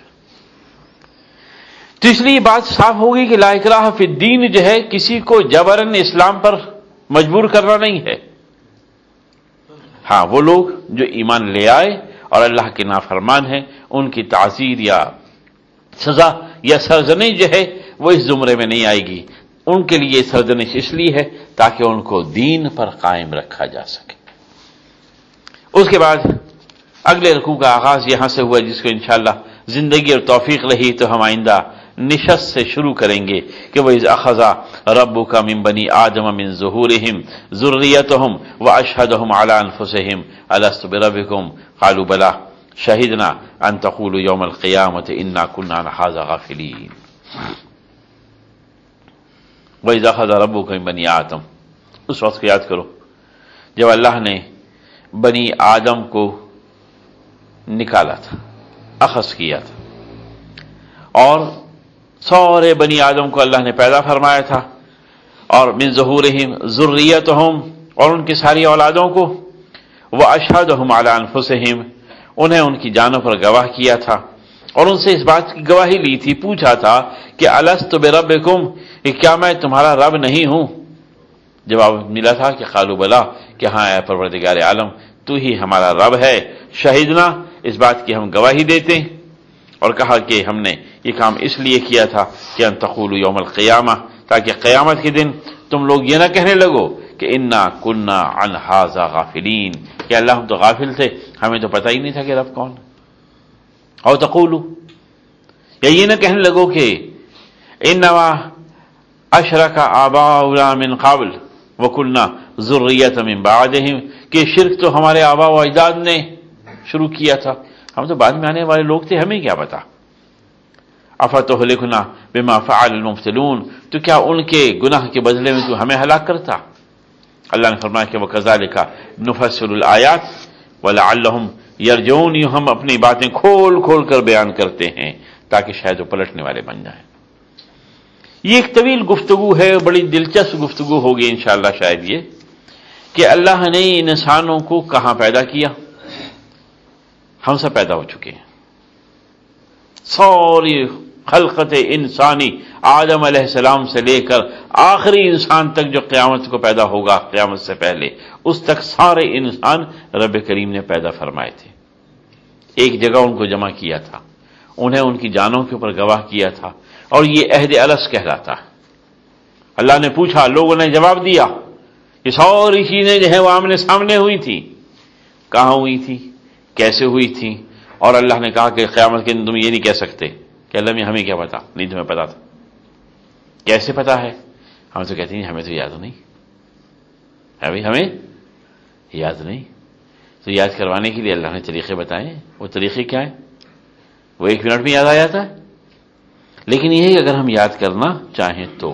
تو اس لیے یہ بات صاف ہوگی کہ لا اکراہ فی الدین جو ہے کسی کو جبراً اسلام پر مجبور کرنا نہیں ہے۔ ہاں وہ لوگ جو ایمان لے آئے اور اللہ کے نافرمان ہیں، ان کی تعزیر یا سزا یا سرزنش جو ہے وہ اس زمرے میں نہیں آئے گی۔ ان کے لیے سرزنش اس لیے ہے تاکہ ان کو دین پر قائم رکھا جا سکے۔ اس کے بعد اگلے رکوع کا آغاز یہاں سے ہوا، جس کو انشاءاللہ زندگی اور توفیق رہی تو ہم آئندہ نشست سے شروع کریں گے کہ وَإِذْ أَخَذَ رَبُّكَ مِن بَنِي آدَمَ مِن ظُهُورِهِمْ ذُرِّيَّتَهُمْ وَأَشْهَدَهُمْ عَلَىٰ أَنفُسِهِمْ أَلَسْتُ بِرَبِّكُمْ قَالُوا بَلَىٰ شَهِدْنَا أَن تَقُولُوا يَوْمَ الْقِيَامَةِ إِنَّا كُنَّا عَنْ هَٰذَا غَافِلِينَ۔ وَإِذْ أَخَذَ رَبُّكَ مِن بَنِي آدَمَ، اس وقت کو یاد کرو جب اللہ نے بنی آدم کو نکالا تھا، اخذ کیا تھا، اور سارے بنی آدم کو اللہ نے پیدا فرمایا تھا، اور من ظہورہم ذریتہم، اور ان کی ساری اولادوں کو، واشہدہم علی انفسہم، انہیں ان کی جانوں پر گواہ کیا تھا، اور ان سے اس بات کی گواہی لی تھی، پوچھا تھا کہ الست بربکم، کہ کیا میں تمہارا رب نہیں ہوں؟ جواب ملا تھا کہ قالوا بلا، کہ ہاں اے پروردگار عالم تو ہی ہمارا رب ہے، شہیدنا، اس بات کی ہم گواہی دیتے ہیں، اور کہا کہ ہم نے یہ کام اس لیے کیا تھا کہ ان تقولوا یوم القیامہ، تاکہ قیامت کے دن تم لوگ یہ نہ کہنے لگو کہ انا کنا عن ھذا غافلین، کہ اللہ ہم تو غافل تھے، ہمیں تو پتہ ہی نہیں تھا کہ رب کون ہے۔ اور تقولوا، یا یہ نہ کہنے لگو کہ انما اشرک آباؤنا من قبل وکنا ذریۃ من بعدہم، کہ شرک تو ہمارے آباء و اجداد نے شروع کیا تھا، ہم تو بعد میں آنے والے لوگ تھے، ہمیں کیا پتا۔ افتہلکنا بما فعل المبطلون، تو کیا ان کے گناہ کے بدلے میں تو ہمیں ہلاک کرتا۔ اللہ نے فرمایا کہ وکذالک نفصل الآیات ولعلہم یرجعون، یوں ہم اپنی باتیں کھول کھول کر بیان کرتے ہیں تاکہ شاید وہ پلٹنے والے بن جائیں۔ یہ ایک طویل گفتگو ہے، بڑی دلچسپ گفتگو ہوگی انشاءاللہ شاید یہ، کہ اللہ نے انسانوں کو کہاں پیدا کیا۔ ہم سب پیدا ہو چکے ہیں، ساری خلقت انسانی آدم علیہ السلام سے لے کر آخری انسان تک جو قیامت کو پیدا ہوگا، قیامت سے پہلے اس تک سارے انسان رب کریم نے پیدا فرمائے تھے، ایک جگہ ان کو جمع کیا تھا، انہیں ان کی جانوں کے اوپر گواہ کیا تھا، اور یہ عہد الس کہلاتا ہے۔ اللہ نے پوچھا، لوگوں نے جواب دیا، یہ ساری چیزیں جو ہیں وہ آمنے سامنے ہوئی تھی، کہاں ہوئی تھی، کیسے ہوئی تھی، اور اللہ نے کہا کہ قیامت کے دن تم یہ نہیں کہہ سکتے کہ اللہ میں ہمیں کیا پتا، نہیں تمہیں پتا تھا، کیسے پتا ہے؟ ہم تو کہتے ہیں ہمیں تو یاد نہیں، ہمیں یاد نہیں، تو یاد کروانے کے لیے اللہ نے طریقے بتائے۔ وہ طریقے کیا ہیں؟ وہ 1 منٹ میں یاد آ جاتا ہے، لیکن یہ اگر ہم یاد کرنا چاہیں تو،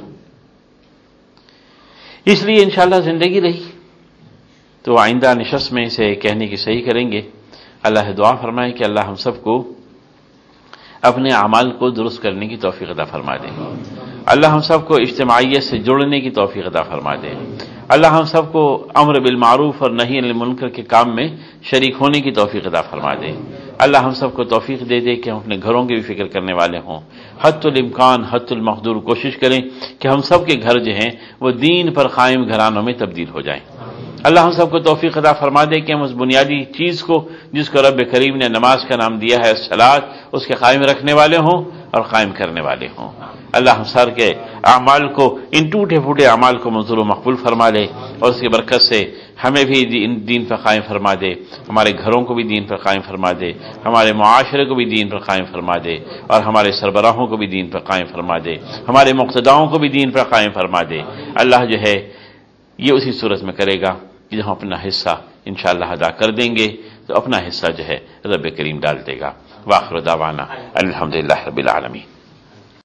اس لیے انشاءاللہ زندگی رہی تو آئندہ نشست میں اسے کہنے کی صحیح کریں گے۔ اللہ دعا فرمائے کہ اللہ ہم سب کو اپنے اعمال کو درست کرنے کی توفیق عطا فرما دے، اللہ ہم سب کو اجتماعیت سے جڑنے کی توفیق عطا فرما دے، اللہ ہم سب کو امر بالمعروف اور نہی عن المنکر کے کام میں شریک ہونے کی توفیق عطا فرما دے، اللہ ہم سب کو توفیق دے دے کہ ہم اپنے گھروں کی بھی فکر کرنے والے ہوں، حد الامکان حد المقدور کوشش کریں کہ ہم سب کے گھر جو ہیں وہ دین پر قائم گھرانوں میں تبدیل ہو جائیں۔ اللہ ہم سب کو توفیق عطا فرما دے کہ ہم اس بنیادی چیز کو جس کو رب کریم نے نماز کا نام دیا ہے الصلاۃ، اس کے قائم رکھنے والے ہوں اور قائم کرنے والے ہوں۔ اللہ ہم سر کے اعمال کو، ان ٹوٹے پھوٹے اعمال کو منظور و مقبول فرما دے، اور اس کی برکت سے ہمیں بھی دین پر قائم فرما دے، ہمارے گھروں کو بھی دین پر قائم فرما دے، ہمارے معاشرے کو بھی دین پر قائم فرما دے، اور ہمارے سربراہوں کو بھی دین پر قائم فرما دے، ہمارے مقتداؤں کو بھی دین پر قائم فرما دے۔ اللہ جو ہے یہ اسی صورت میں کرے گا کہ جب ہم اپنا حصہ انشاءاللہ ادا کر دیں گے تو اپنا حصہ جو ہے رب کریم ڈال دے گا۔ وآخر دعوانا الحمدللہ رب العالمین۔